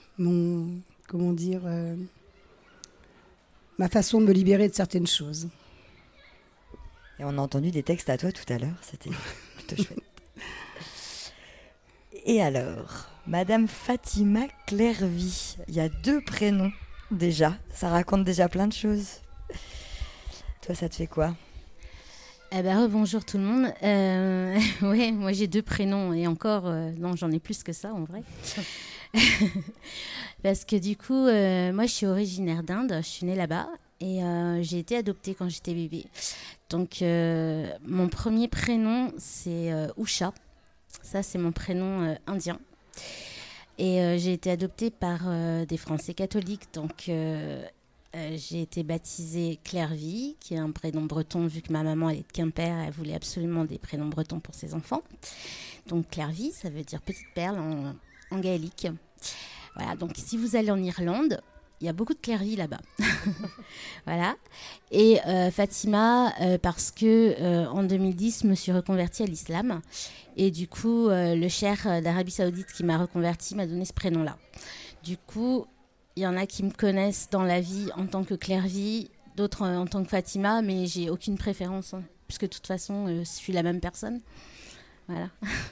Ma façon de me libérer de certaines choses. Et on a entendu des textes à toi tout à l'heure, c'était plutôt chouette. Et alors, Madame Fatima Clairvy, il y a 2 prénoms déjà, ça raconte déjà plein de choses. Toi, ça te fait quoi ? Bonjour tout le monde. Ouais, moi j'ai 2 prénoms et encore, non, j'en ai plus que ça en vrai. Parce que du coup, moi je suis originaire d'Inde, je suis née là-bas et j'ai été adoptée quand j'étais bébé. Donc mon premier prénom c'est Usha, ça c'est mon prénom indien. Et j'ai été adoptée par des Français catholiques, donc j'ai été baptisée Clairvy, qui est un prénom breton, vu que ma maman elle est de Quimper, elle voulait absolument des prénoms bretons pour ses enfants. Donc Clairvy, ça veut dire petite perle en gaélique. Voilà, donc si vous allez en Irlande, il y a beaucoup de Clairvy là-bas. Voilà. Et Fatima, parce que en 2010, je me suis reconvertie à l'islam. Et du coup, le cheikh d'Arabie Saoudite qui m'a reconvertie m'a donné ce prénom-là. Du coup, il y en a qui me connaissent dans la vie en tant que Clairvy, d'autres en tant que Fatima, mais j'ai aucune préférence, hein, puisque de toute façon, je suis la même personne. Voilà.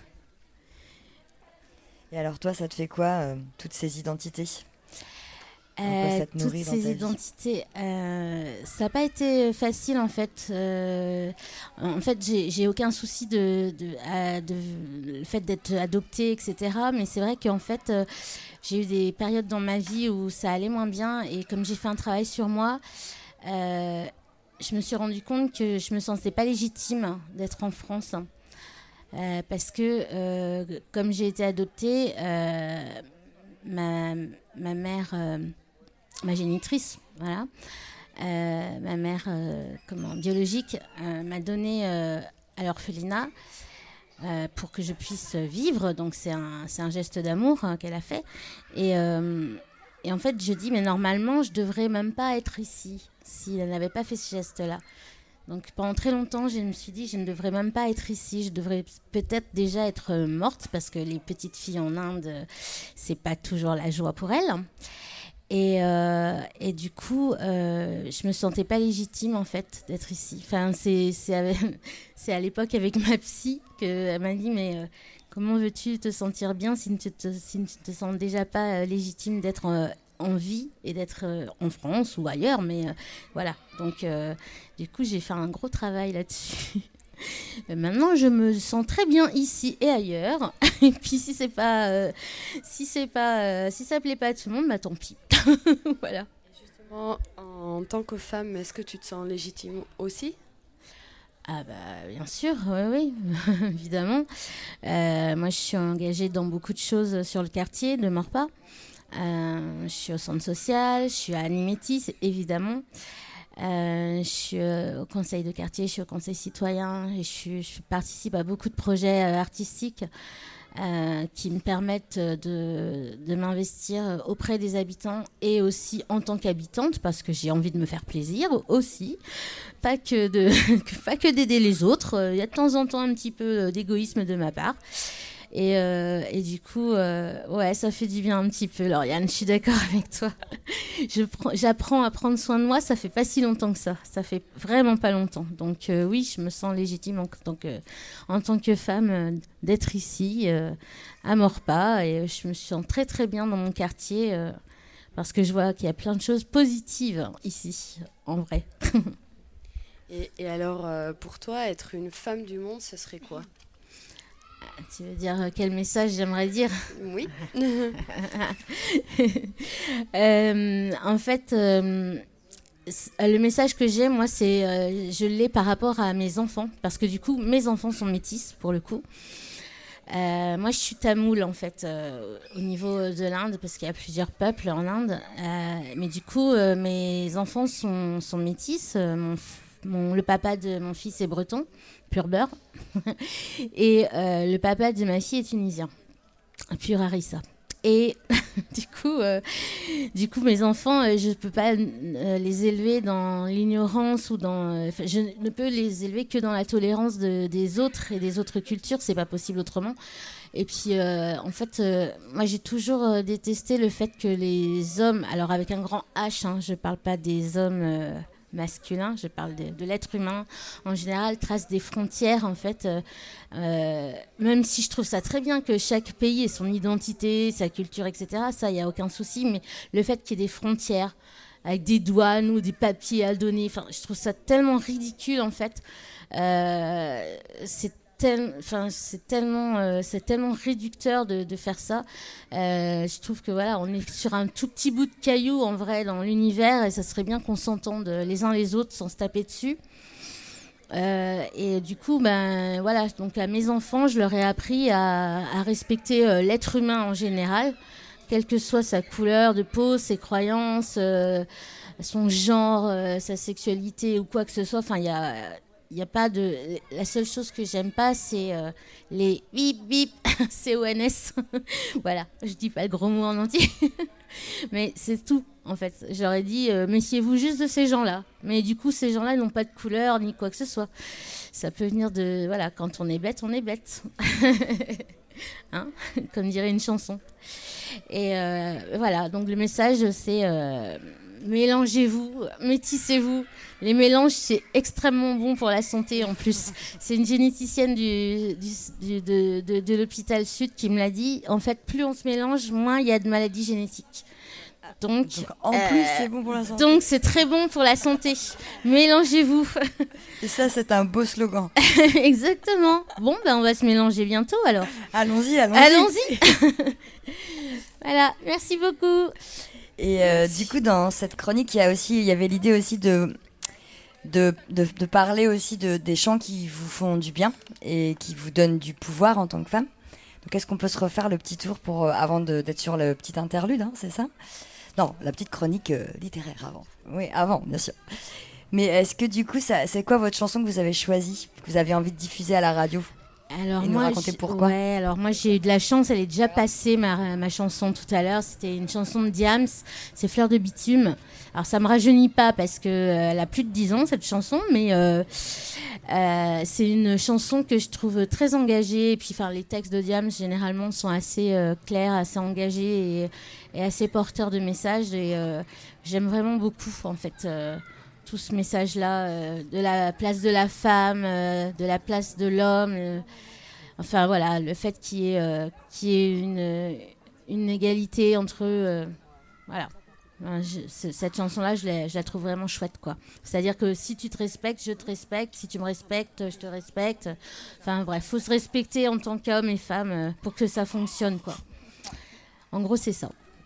Et alors toi, ça te fait quoi, toutes ces identités ? Ça te nourrit toutes ces identités, ça n'a pas été facile en fait. En fait, j'ai aucun souci de le fait d'être adoptée, etc. Mais c'est vrai qu'en fait, j'ai eu des périodes dans ma vie où ça allait moins bien. Et comme j'ai fait un travail sur moi, je me suis rendu compte que je ne me sentais pas légitime d'être en France. Parce que comme j'ai été adoptée, ma mère... ma génitrice, voilà, ma mère biologique m'a donné à l'orphelinat pour que je puisse vivre. Donc c'est un geste d'amour qu'elle a fait. Et en fait, je dis, mais normalement, je ne devrais même pas être ici si elle n'avait pas fait ce geste-là. Donc pendant très longtemps, je me suis dit, je ne devrais même pas être ici. Je devrais peut-être déjà être morte parce que les petites filles en Inde, c'est pas toujours la joie pour elles. Et du coup, je me sentais pas légitime en fait d'être ici. Enfin, c'est à l'époque avec ma psy qu'elle m'a dit, mais comment veux-tu te sentir bien si tu ne te sens déjà pas légitime d'être en vie et d'être en France ou ailleurs, mais voilà. Donc, du coup, j'ai fait un gros travail là-dessus. Maintenant, je me sens très bien ici et ailleurs. Et puis, si ça plaît pas à tout le monde, bah tant pis. Voilà. Justement, en tant que femme, est-ce que tu te sens légitime aussi ? Ah bah bien sûr, oui, évidemment. Moi, je suis engagée dans beaucoup de choses sur le quartier de Maurepas. Je suis au centre social, je suis à Animétis, évidemment. Je suis au conseil de quartier, je suis au conseil citoyen et je participe à beaucoup de projets artistiques qui me permettent de m'investir auprès des habitants et aussi en tant qu'habitante parce que j'ai envie de me faire plaisir aussi, pas que d'aider les autres. Il y a de temps en temps un petit peu d'égoïsme de ma part. Et du coup, ouais, ça fait du bien un petit peu. Lauriane, je suis d'accord avec toi. J'apprends à prendre soin de moi, ça fait pas si longtemps que ça. Ça fait vraiment pas longtemps. Donc oui, je me sens légitime en tant que femme d'être ici, à Maurepas. Et je me sens très très bien dans mon quartier parce que je vois qu'il y a plein de choses positives ici, en vrai. Et alors, pour toi, être une femme du monde, ce serait quoi ? Tu veux dire quel message j'aimerais dire ? Oui. En fait, le message que j'ai, moi, c'est je l'ai par rapport à mes enfants. Parce que du coup, mes enfants sont métis, pour le coup. Moi, je suis tamoule, en fait, au niveau de l'Inde, parce qu'il y a plusieurs peuples en Inde. Mais du coup, mes enfants sont métis. Le papa de mon fils est breton, pur beurre. Et le papa de ma fille est tunisien, pur harissa. Et du coup, mes enfants, je ne peux pas les élever dans l'ignorance ou je ne peux les élever que dans la tolérance des autres et des autres cultures. C'est pas possible autrement. Et puis, en fait, moi, j'ai toujours détesté le fait que les hommes, alors avec un grand H, hein, je parle pas des hommes masculin, je parle de l'être humain en général, trace des frontières en fait, même si je trouve ça très bien que chaque pays ait son identité, sa culture, etc., ça, il n'y a aucun souci, mais le fait qu'il y ait des frontières avec des douanes ou des papiers à donner, enfin, je trouve ça tellement ridicule en fait, c'est tellement réducteur de faire ça. Je trouve que voilà, on est sur un tout petit bout de caillou en vrai dans l'univers et ça serait bien qu'on s'entende les uns les autres sans se taper dessus. Et du coup, ben voilà, donc à mes enfants, je leur ai appris à respecter l'être humain en général, quelle que soit sa couleur de peau, ses croyances, son genre, sa sexualité ou quoi que ce soit. Enfin, il y a pas de... La seule chose que j'aime pas, c'est les bip bip, CONS. Voilà, je dis pas le gros mot en entier. Mais c'est tout, en fait. J'aurais dit, méfiez-vous juste de ces gens-là. Mais du coup, ces gens-là n'ont pas de couleur ni quoi que ce soit. Ça peut venir de... Voilà, quand on est bête, on est bête. Hein, comme dirait une chanson. Et voilà, donc le message, c'est... mélangez-vous, métissez-vous. Les mélanges, c'est extrêmement bon pour la santé en plus. C'est une généticienne de l'hôpital Sud qui me l'a dit. En fait, plus on se mélange, moins il y a de maladies génétiques. Donc en plus, c'est bon pour la santé. Donc c'est très bon pour la santé. Mélangez-vous. Et ça, c'est un beau slogan. Exactement. Bon, ben on va se mélanger bientôt alors. Allons-y. Voilà, merci beaucoup. Et du coup, dans cette chronique, il y avait l'idée aussi de parler aussi des chants qui vous font du bien et qui vous donnent du pouvoir en tant que femme. Donc, est-ce qu'on peut se refaire le petit tour avant d'être sur le petit interlude, hein, c'est ça ? Non, la petite chronique littéraire avant. Oui, avant, bien sûr. Mais est-ce que du coup, c'est quoi votre chanson que vous avez choisie, que vous avez envie de diffuser à la radio ? Alors et nous raconter pourquoi. Ouais, alors moi j'ai eu de la chance, elle est déjà passée ma chanson tout à l'heure, c'était une chanson de Diams, c'est Fleur de bitume. Alors ça me rajeunit pas parce que elle a plus de 10 ans cette chanson, mais c'est une chanson que je trouve très engagée et puis les textes de Diams généralement sont assez clairs, assez engagés et assez porteurs de messages et j'aime vraiment beaucoup en fait tout ce message-là de la place de la femme, de la place de l'homme. Enfin voilà, le fait qu'il y ait une égalité entre eux. Voilà. Cette chanson-là, je la trouve vraiment chouette, quoi. C'est-à-dire que si tu te respectes, je te respecte. Si tu me respectes, je te respecte. Enfin bref, faut se respecter en tant qu'homme et femme pour que ça fonctionne, quoi. En gros, c'est ça.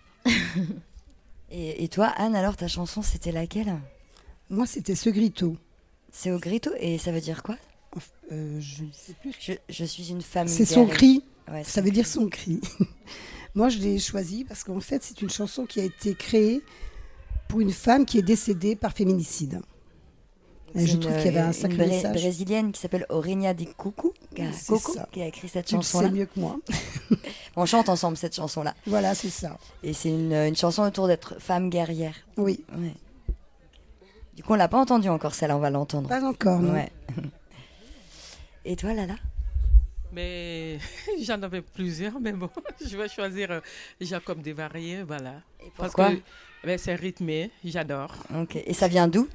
Et toi, Anne, alors ta chanson, c'était laquelle ? Moi, c'était Ce Grito. C'est au grito, et ça veut dire quoi ? Je ne sais plus. Je suis une femme. C'est son cri. Ouais, ça veut dire son cri. Moi, je l'ai choisi parce qu'en fait, c'est une chanson qui a été créée pour une femme qui est décédée par féminicide. Et je trouve qu'il y avait un sacré message. Brésilienne qui s'appelle Aurélia de Coco qui a écrit cette chanson-là. Tu sais mieux que moi. On chante ensemble cette chanson-là. Voilà, c'est ça. Et c'est une chanson autour d'être femme guerrière. Oui. Ouais. Du coup, on l'a pas entendue encore, celle-là, on va l'entendre. Pas encore, non. Ouais. Et toi, Lala ? Mais j'en avais plusieurs, mais bon, je vais choisir Jacob Desvarieux, voilà. Et pourquoi ? Parce que c'est rythmé, j'adore. Ok. Et ça vient d'où ?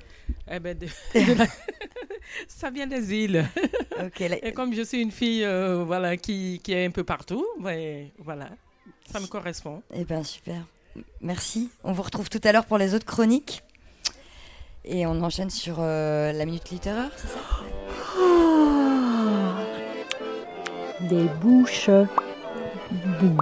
Ça vient des îles. Okay, Et comme je suis une fille voilà, qui est un peu partout, mais voilà, ça me correspond. Eh bien, super. Merci. On vous retrouve tout à l'heure pour les autres chroniques. Et on enchaîne sur la minute littéraire, c'est ça ? Des bouches. Bouche.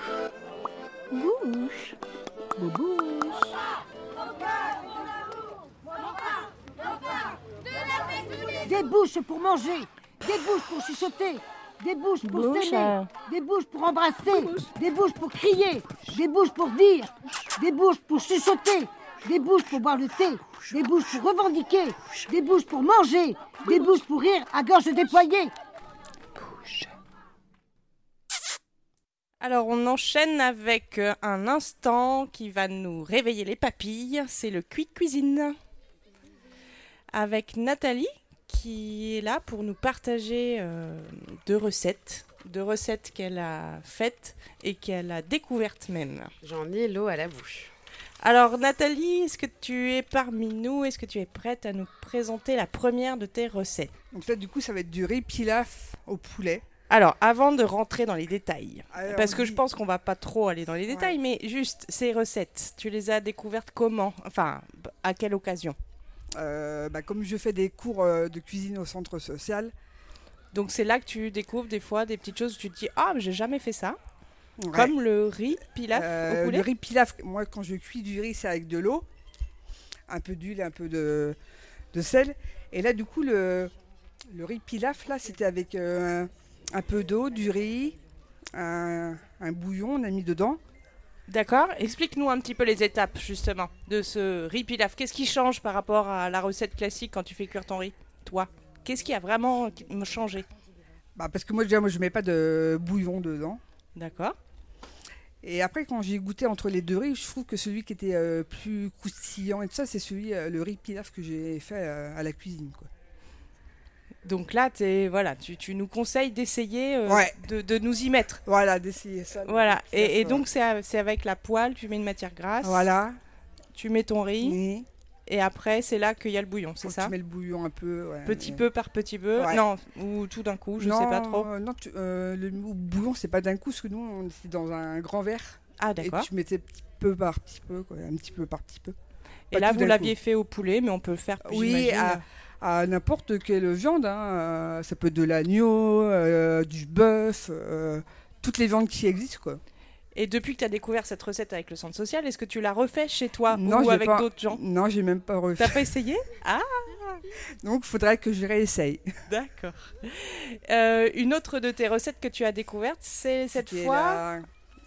Des bouches pour manger, des bouches pour chuchoter, des bouches pour s'aimer, des bouches pour embrasser, des bouches pour crier, des bouches pour dire, des bouches pour chuchoter, des bouches pour boire le thé, des bouches pour revendiquer, des bouches pour manger, des bouches pour rire à gorge déployée. Alors, on enchaîne avec un instant qui va nous réveiller les papilles. C'est le cuisine. Avec Nathalie, qui est là pour nous partager deux recettes qu'elle a faites et qu'elle a découvertes même. J'en ai l'eau à la bouche. Alors Nathalie, est-ce que tu es parmi nous? Est-ce que tu es prête à nous présenter la première de tes recettes? Donc là, du coup, ça va être du riz pilaf au poulet. Alors, avant de rentrer dans les détails, parce que je pense qu'on va pas trop aller dans les détails, mais juste ces recettes, tu les as découvertes comment? Enfin, à quelle occasion? Comme je fais des cours de cuisine au centre social. Donc c'est là que tu découvres des fois des petites choses où tu te dis « Ah, mais j'ai jamais fait ça ». Ouais. Comme le riz pilaf au poulet. Le riz pilaf, moi quand je cuis du riz, c'est avec de l'eau, un peu d'huile, un peu de sel. Et là du coup le riz pilaf, là c'était avec un peu d'eau, du riz, un bouillon, on a mis dedans. D'accord, explique-nous un petit peu les étapes justement de ce riz pilaf. Qu'est-ce qui change par rapport à la recette classique quand tu fais cuire ton riz, toi? Qu'est-ce qui a vraiment changé? Parce que moi je mets pas de bouillon dedans. D'accord. Et après, quand j'ai goûté entre les deux riz, je trouve que celui qui était plus croustillant et tout ça, c'est le riz pilaf que j'ai fait à la cuisine, quoi. Donc là, tu nous conseilles d'essayer de nous y mettre. Voilà, d'essayer ça. Voilà. Et donc, c'est avec la poêle, tu mets une matière grasse. Voilà. Tu mets ton riz. Oui. Et après, c'est là qu'il y a le bouillon, c'est ça? Tu mets le bouillon un peu. Ouais, petit peu par petit peu. Ouais. Non, ou tout d'un coup, je sais pas trop. Non, le bouillon, c'est pas d'un coup, parce que nous, on était dans un grand verre. Ah, d'accord. Et tu mettais petit peu par petit peu, quoi, un petit peu par petit peu. Et là, vous l'aviez fait au poulet, mais on peut le faire, oui, à n'importe quelle viande. Hein. Ça peut être de l'agneau, du bœuf, toutes les viandes qui existent, quoi. Et depuis que tu as découvert cette recette avec le centre social, est-ce que tu l'as refait chez toi ou avec d'autres gens? Non, j'ai même pas refait. T'as pas essayé? Ah. Donc, il faudrait que je réessaye. D'accord. Une autre de tes recettes que tu as découverte, c'est cette fois...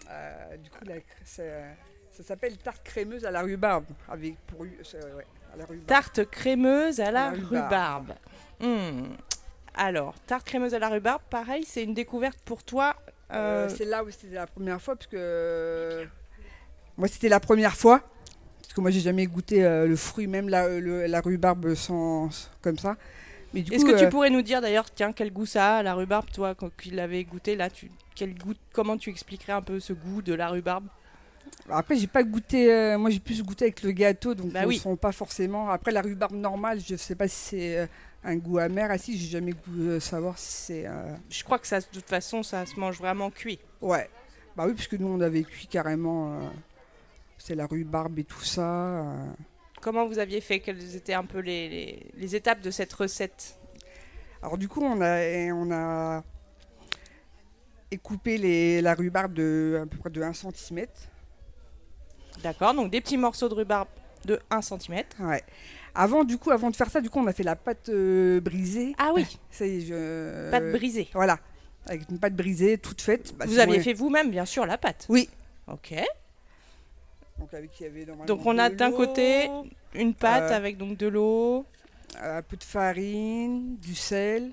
Ça s'appelle tarte crémeuse à la rhubarbe. À la rhubarbe. Tarte crémeuse à la rhubarbe. Alors, tarte crémeuse à la rhubarbe, pareil, c'est une découverte pour toi. C'est là où c'était la première fois, parce que moi c'était la première fois, parce que moi j'ai jamais goûté le fruit, même la rhubarbe comme ça. Mais est-ce que tu pourrais nous dire d'ailleurs, tiens, quel goût ça a, la rhubarbe, toi, quand tu l'avais goûté là, comment tu expliquerais un peu ce goût de la rhubarbe? Après, j'ai pas goûté, moi j'ai plus goûté avec le gâteau, donc oui. Ils sont pas forcément. Après, la rhubarbe normale, je sais pas si c'est un goût amer. Ah si, j'ai jamais savoir si c'est. Je crois que ça, de toute façon, ça se mange vraiment cuit. Ouais. Bah oui, parce que nous on avait cuit carrément. C'est la rhubarbe et tout ça. Comment vous aviez fait? Quelles étaient un peu les étapes de cette recette? Alors du coup, on a coupé la rhubarbe à peu près de 1 cm. D'accord, donc des petits morceaux de rhubarbe de 1 cm. Ouais. Avant de faire ça, on a fait la pâte brisée. Ah oui. Ça y est, pâte brisée. Voilà, avec une pâte brisée toute faite. Vous aviez fait vous-même, bien sûr, la pâte? Oui. Ok. Donc on a d'un côté une pâte avec donc de l'eau, un peu de farine, du sel,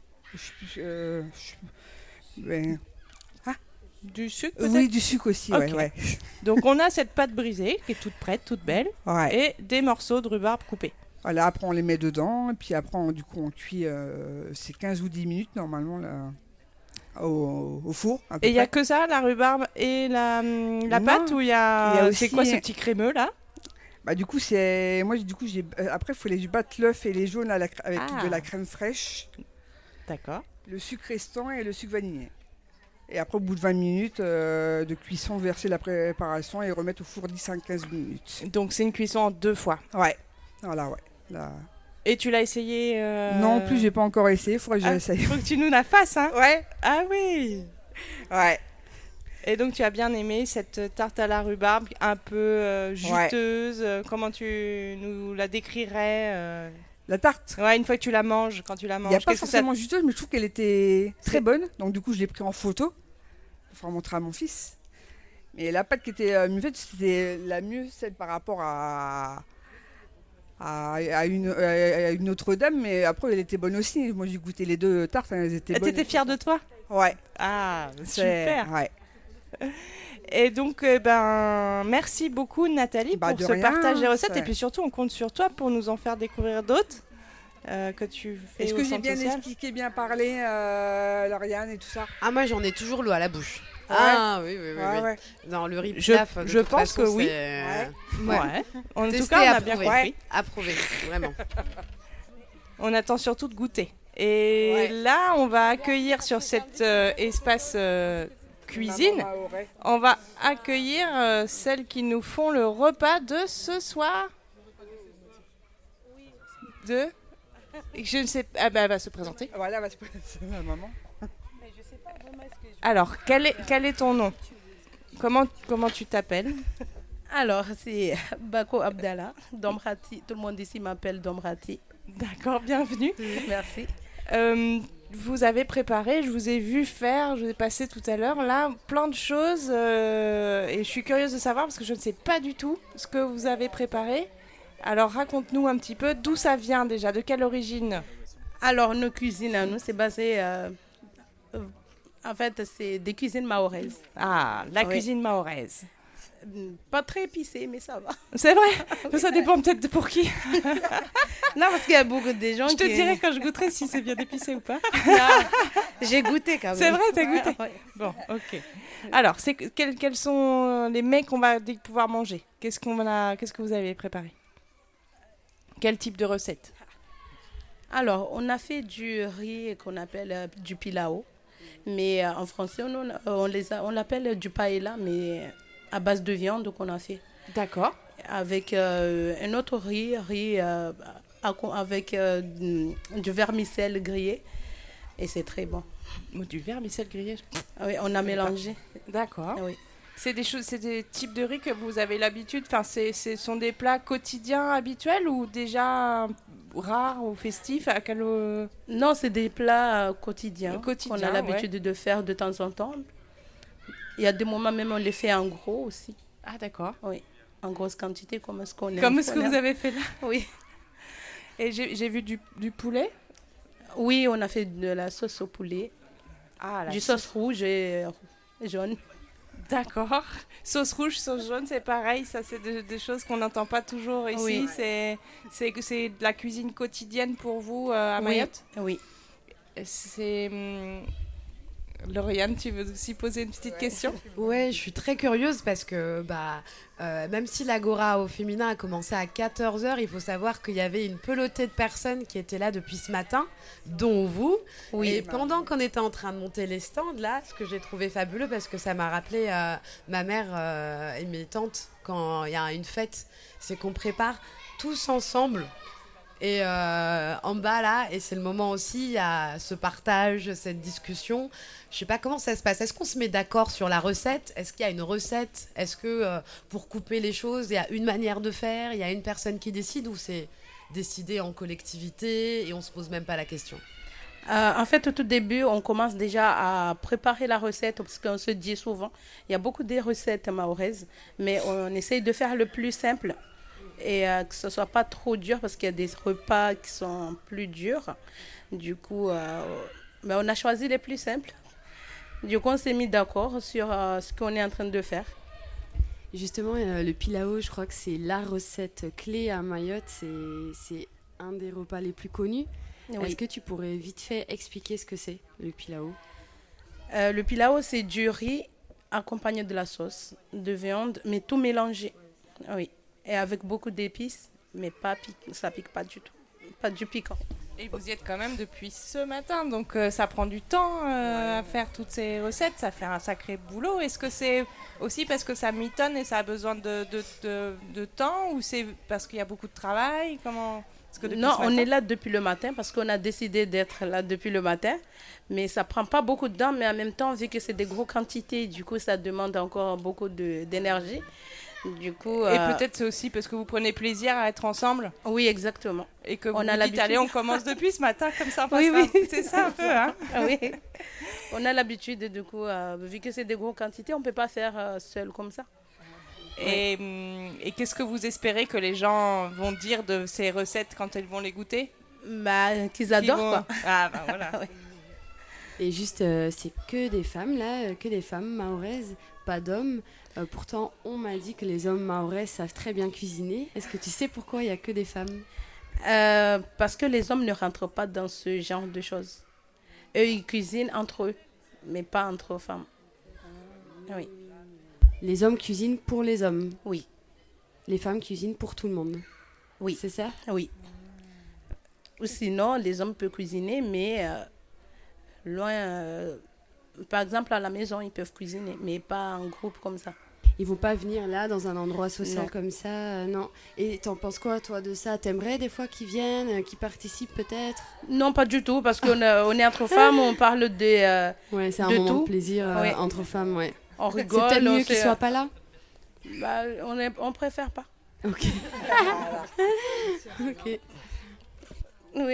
du sucre peut-être? Oui, du sucre aussi, okay. ouais. Donc on a cette pâte brisée qui est toute prête, toute belle, et des morceaux de rhubarbe coupés. Voilà, après on les met dedans, et puis après on cuit, c'est 15 ou 10 minutes normalement là, au four. Et il n'y a que ça, la rhubarbe et la pâte, ou il y a aussi... C'est quoi ce petit crémeux là? Du coup, après il faut les battre l'œuf et les jaunes avec de la crème fraîche. D'accord. Le sucre restant et le sucre vanillé. Et après, au bout de 20 minutes de cuisson, verser la préparation et remettre au four 10 à 15 minutes. Donc, c'est une cuisson en 2 fois. Ouais. Voilà, ouais. Là. Et tu l'as essayé Non, plus, j'ai pas encore essayé. Il faudrait que j'essaye. Il faut que tu nous la fasses, hein? Ouais. Ah oui. Ouais. Et donc, tu as bien aimé cette tarte à la rhubarbe, un peu juteuse. Comment tu nous la décrirais La tarte? Ouais, une fois que tu la manges, quand tu la manges. Il n'y a pas forcément juteuse, mais je trouve qu'elle était très bonne. Donc du coup, je l'ai pris en photo pour montrer à mon fils. Mais la pâte qui était mieux faite, c'était la mieux, celle par rapport à une autre dame. Mais après, elle était bonne aussi. Moi, j'ai goûté les deux tartes, elles étaient bonnes. T'étais fière de toi? Ouais. Ah, super. Ouais. Et donc, merci beaucoup Nathalie pour ce partage des recettes. Et puis surtout, on compte sur toi pour nous en faire découvrir d'autres que tu fais. Est-ce que j'ai bien expliqué, bien parlé, Lauriane et tout ça? Ah, moi j'en ai toujours l'eau à la bouche. Ouais. Ah oui. Dans le riz pilaf, je pense que oui. Ouais. En tout cas, on a bien compris. Approuvé, vraiment. On attend surtout de goûter. Et là, on va accueillir sur cet espace cuisine, on va accueillir celles qui nous font le repas de ce soir. Je ne sais pas. Elle va se présenter. Voilà, elle va se présenter, maman. Alors, quel est ton nom? Comment tu t'appelles? Alors, c'est Bako Abdallah, Domrati. Tout le monde ici m'appelle Domrati. D'accord, bienvenue. Merci. Vous avez préparé, je vous ai vu faire, je vous ai passé tout à l'heure, là, plein de choses. Et je suis curieuse de savoir, parce que je ne sais pas du tout ce que vous avez préparé. Alors, raconte-nous un petit peu d'où ça vient déjà, de quelle origine? Alors, nos cuisines, à nous, c'est basé... en fait, c'est des cuisines mahoraises. Ah, la cuisine mahoraise. Pas très épicé, mais ça va. C'est vrai? Ça dépend peut-être de pour qui. Non, parce qu'il y a beaucoup de gens Je te dirai quand je goûterai si c'est bien épicé ou pas. J'ai goûté quand même. C'est vrai, t'as goûté? Ouais. Bon, ok. Alors, quels sont les mets qu'on va pouvoir manger? Qu'est-ce que vous avez préparé? Quel type de recette? Alors, on a fait du riz qu'on appelle du pilao. Mais en français, on l'appelle du paella, mais à base de viande qu'on a fait. D'accord. Avec un autre riz avec du vermicelle grillé. Et c'est très bon. Du vermicelle grillé? Oui, on a mélangé. D'accord. Oui. C'est des types de riz que vous avez l'habitude, enfin, ce sont des plats quotidiens habituels ou déjà rares ou festifs? Non, c'est des plats quotidiens qu'on a l'habitude de faire de temps en temps. Il y a des moments même on les fait en gros aussi. Ah d'accord. Oui, en grosse quantité comme ce qu'on aime. Comme ce que vous avez fait là. Oui. Et j'ai vu du poulet. Oui, on a fait de la sauce au poulet. Ah, du sauce rouge et jaune. D'accord. Sauce rouge, sauce jaune, c'est pareil. Ça, c'est des choses qu'on n'entend pas toujours ici. Oui. C'est de la cuisine quotidienne pour vous à Mayotte? Oui. Lauriane, tu veux aussi poser une petite question? Ouais, je suis très curieuse parce que même si l'Agora au féminin a commencé à 14h, il faut savoir qu'il y avait une pelotée de personnes qui étaient là depuis ce matin, dont vous. Oui. Et pendant qu'on était en train de monter les stands, là, ce que j'ai trouvé fabuleux parce que ça m'a rappelé ma mère et mes tantes quand il y a une fête, c'est qu'on prépare tous ensemble. Et en bas là, et c'est le moment aussi, il y a ce partage, cette discussion. Je sais pas comment ça se passe. Est-ce qu'on se met d'accord sur la recette? Est-ce qu'il y a une recette? Est-ce que pour couper les choses, il y a une manière de faire? Il y a une personne qui décide ou c'est décidé en collectivité et on se pose même pas la question? En fait, au tout début, on commence déjà à préparer la recette parce qu'on se dit souvent, il y a beaucoup de recettes mahoraises, mais on essaye de faire le plus simple. Et que ce ne soit pas trop dur parce qu'il y a des repas qui sont plus durs. Du coup, on a choisi les plus simples. Du coup, on s'est mis d'accord sur ce qu'on est en train de faire. Justement, le pilao, je crois que c'est la recette clé à Mayotte. C'est un des repas les plus connus. Oui. Est-ce que tu pourrais vite fait expliquer ce que c'est, le pilao? Le pilao, c'est du riz accompagné de la sauce, de viande, mais tout mélangé. Oui. Et avec beaucoup d'épices, mais ça pique pas du tout. Pas du piquant. Et vous y êtes quand même depuis ce matin, donc ça prend du temps à faire toutes ces recettes, ça fait un sacré boulot. Est-ce que c'est aussi parce que ça mitonne et ça a besoin de temps, ou c'est parce qu'il y a beaucoup de travail? Non, on est là depuis le matin parce qu'on a décidé d'être là depuis le matin, mais ça prend pas beaucoup de temps, mais en même temps, vu que c'est des grosses quantités, du coup, ça demande encore beaucoup d'énergie. Du coup, et peut-être c'est aussi parce que vous prenez plaisir à être ensemble. Oui, exactement. Et que vous dites, allez, on commence depuis ce matin, comme ça. Oui. C'est ça un peu, hein. Oui. On a l'habitude, du coup, vu que c'est des grosses quantités, on ne peut pas faire seul comme ça. Et qu'est-ce que vous espérez que les gens vont dire de ces recettes quand ils vont les goûter? Qu'ils adorent, quoi. Ah, voilà. Oui. Et juste, c'est que des femmes, là, que des femmes mahoraises, pas d'hommes. Pourtant, on m'a dit que les hommes mahorais savent très bien cuisiner. Est-ce que tu sais pourquoi il n'y a que des femmes ? Parce que les hommes ne rentrent pas dans ce genre de choses. Eux, ils cuisinent entre eux, mais pas entre femmes. Oui. Les hommes cuisinent pour les hommes ? Oui. Les femmes cuisinent pour tout le monde ? Oui. C'est ça ? Oui. Ou sinon, les hommes peuvent cuisiner, mais loin... par exemple, à la maison, ils peuvent cuisiner, mais pas en groupe comme ça. Ils vont pas venir là, dans un endroit social Non. comme ça, non. Et t'en penses quoi, toi, de ça ? T'aimerais des fois qu'ils viennent, qu'ils participent peut-être ? Non, pas du tout, parce qu'on on est entre femmes, on parle ouais, c'est un de moment tout. de plaisir Ouais. entre femmes, ouais. On rigole. C'est peut-être mieux qu'ils soient pas là ? Bah, on préfère pas. Ok. Ok. Oui.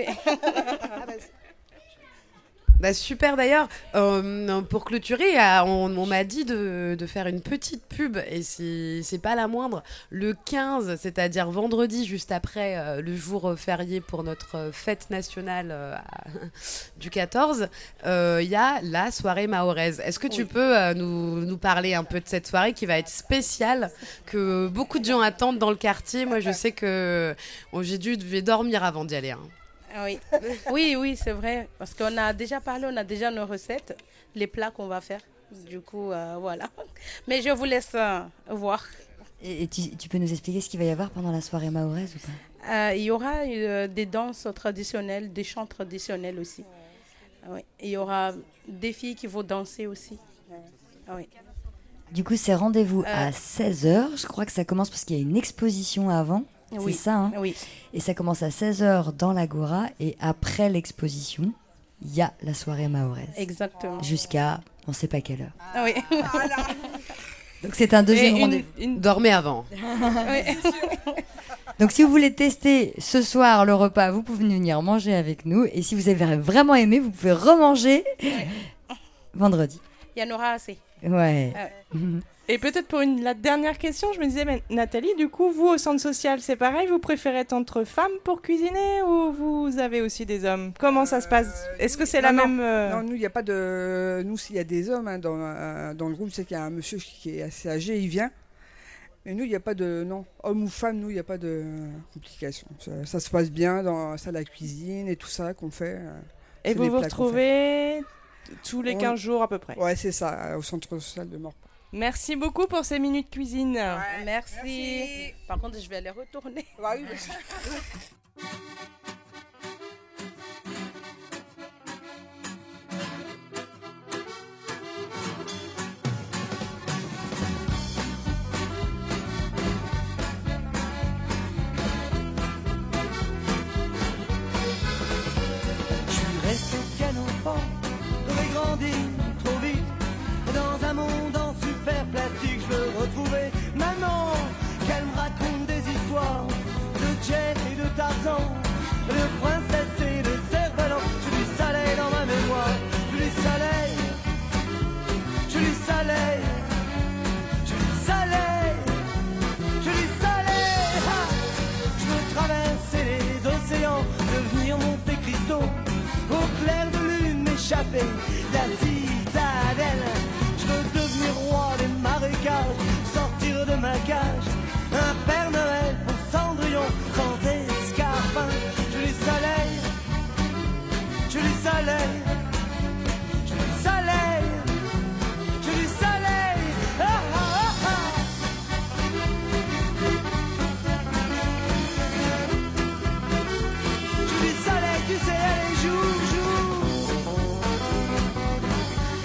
Bah super d'ailleurs, pour clôturer, on m'a dit de faire une petite pub, et c'est pas la moindre. Le 15, c'est-à-dire vendredi, juste après le jour férié pour notre fête nationale du 14, il y a la soirée mahoraise. Est-ce que tu peux nous parler un peu de cette soirée qui va être spéciale, que beaucoup de gens attendent dans le quartier ? Moi je sais que je vais dormir avant d'y aller. Hein. Oui, oui, c'est vrai. Parce qu'on a déjà parlé, on a déjà nos recettes, les plats qu'on va faire. Du coup, voilà. Mais je vous laisse voir. Et tu peux nous expliquer ce qu'il va y avoir pendant la soirée mahoraise ou pas ? Il y aura des danses traditionnelles, des chants traditionnels aussi. Oui. Il y aura des filles qui vont danser aussi. Oui. Du coup, c'est rendez-vous à 16h. Je crois que ça commence parce qu'il y a une exposition avant. Oui. C'est ça, hein ? Oui. Et ça commence à 16h dans l'Agora. Et après l'exposition, il y a la soirée mahoraise. Exactement. Jusqu'à on ne sait pas quelle heure. Ah oui. Donc c'est un deuxième rendez-vous. Dormez avant. Oui. Donc si vous voulez tester ce soir le repas, vous pouvez venir manger avec nous. Et si vous avez vraiment aimé, vous pouvez remanger vendredi. Il y en aura assez. Ouais. Et peut-être pour la dernière question, je me disais, mais Nathalie, du coup, vous au centre social, c'est pareil, vous préférez être entre femmes pour cuisiner ou vous avez aussi des hommes ? Comment ça se passe ? Est-ce que c'est la même... Non, nous, il n'y a pas de... Nous, s'il y a des hommes dans le groupe, c'est qu'il y a un monsieur qui est assez âgé, il vient. Et nous, il n'y a pas de... Non, homme ou femme, nous, il n'y a pas de complications. Ça se passe bien dans la salle de la cuisine et tout ça qu'on fait. Et vous vous retrouvez tous les 15 jours à peu près ? Ouais, c'est ça, au centre social de Morpa. Merci beaucoup pour ces minutes cuisine. Ouais, merci. Par contre, je vais aller retourner. Oui. Je suis resté qu'un enfant, j'aurais grandi trop vite. Dans un monde en super plastique, je veux retrouver maman, qu'elle me raconte des histoires de Jet et de Tarzan, de princesse et de cerf-volant. Je lui salais dans ma mémoire, je lui salais, je lui salais, je lui salais, je lui salais. Ah, je veux traverser les océans, devenir Monte Cristo, au clair de lune m'échapper de la citadelle. Je veux devenir roi des marécages, sortir de ma cage, un Père Noël pour Cendrillon, sans escarpin. Je lui salais, je lui salais, je lui salais, je lui salais. Ah, ah, ah, ah. Je lui salais, tu sais, les joues.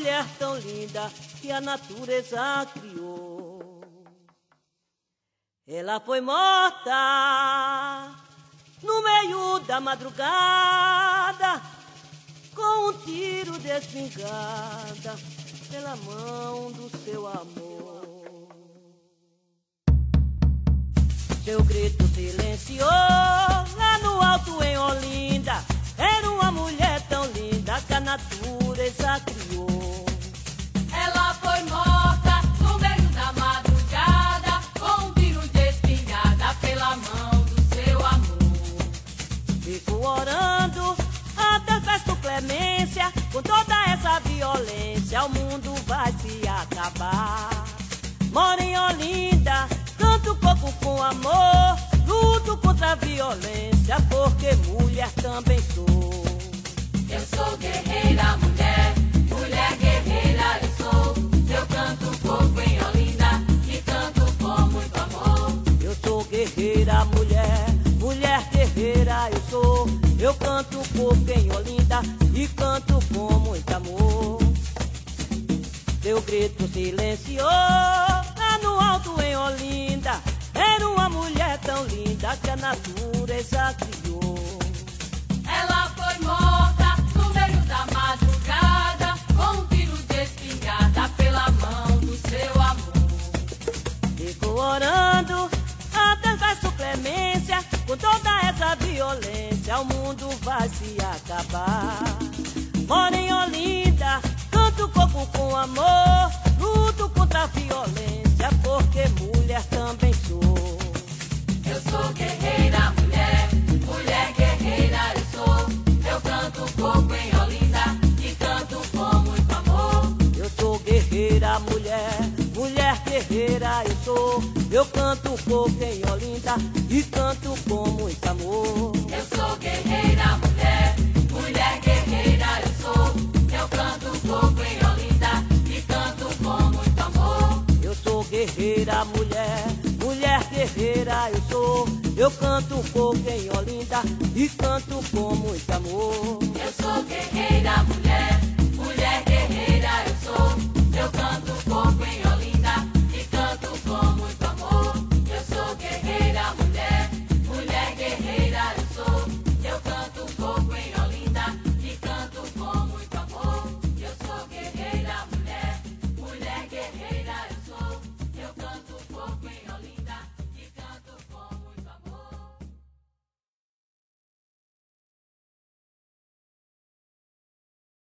mulher tão linda que a natureza criou. Ela foi morta no meio da madrugada, com um tiro de espingarda pela mão do seu amor. Seu grito silenciou lá no alto em Olinda. Era uma mulher tão linda que a natureza criou. Ela foi morta no meio da madrugada, com um tiro de espingarda pela mão do seu amor. Fico orando até peço clemência, com toda essa violência o mundo vai se acabar. Moro em Olinda, canto coco com amor, luto contra a violência porque mulher também sou. Eu sou guerreira, mulher, mulher guerreira eu sou. Eu canto coco em Olinda e canto com muito amor. Eu sou guerreira, mulher, mulher guerreira eu sou. Eu canto coco em Olinda e canto com muito amor. Seu grito silenciou lá no alto em Olinda. Era uma mulher tão linda que a natureza criou. Ela foi morta no meio da madrugada, com um tiro de espingarda pela mão do seu amor. Fico orando até peço clemência, com toda essa violência o mundo vai se acabar. Moro em Olinda, canto coco com amor, luto contra a violência porque mulher também sou. Eu sou guerreira, mulher, mulher guerreira eu sou. Eu canto coco em Olinda e canto com muito amor. Eu sou guerreira, mulher, mulher guerreira eu sou. Eu canto coco em Olinda e canto com muito amor. Eu sou guerreira, mulher, mulher guerreira eu sou. Eu canto coco em Olinda e canto com muito amor. Eu sou guerreira, mulher, mulher guerreira eu sou. Eu canto coco em Olinda e canto com muito amor. Eu sou guerreira, mulher, mulher guerreira eu sou. Eu canto coco em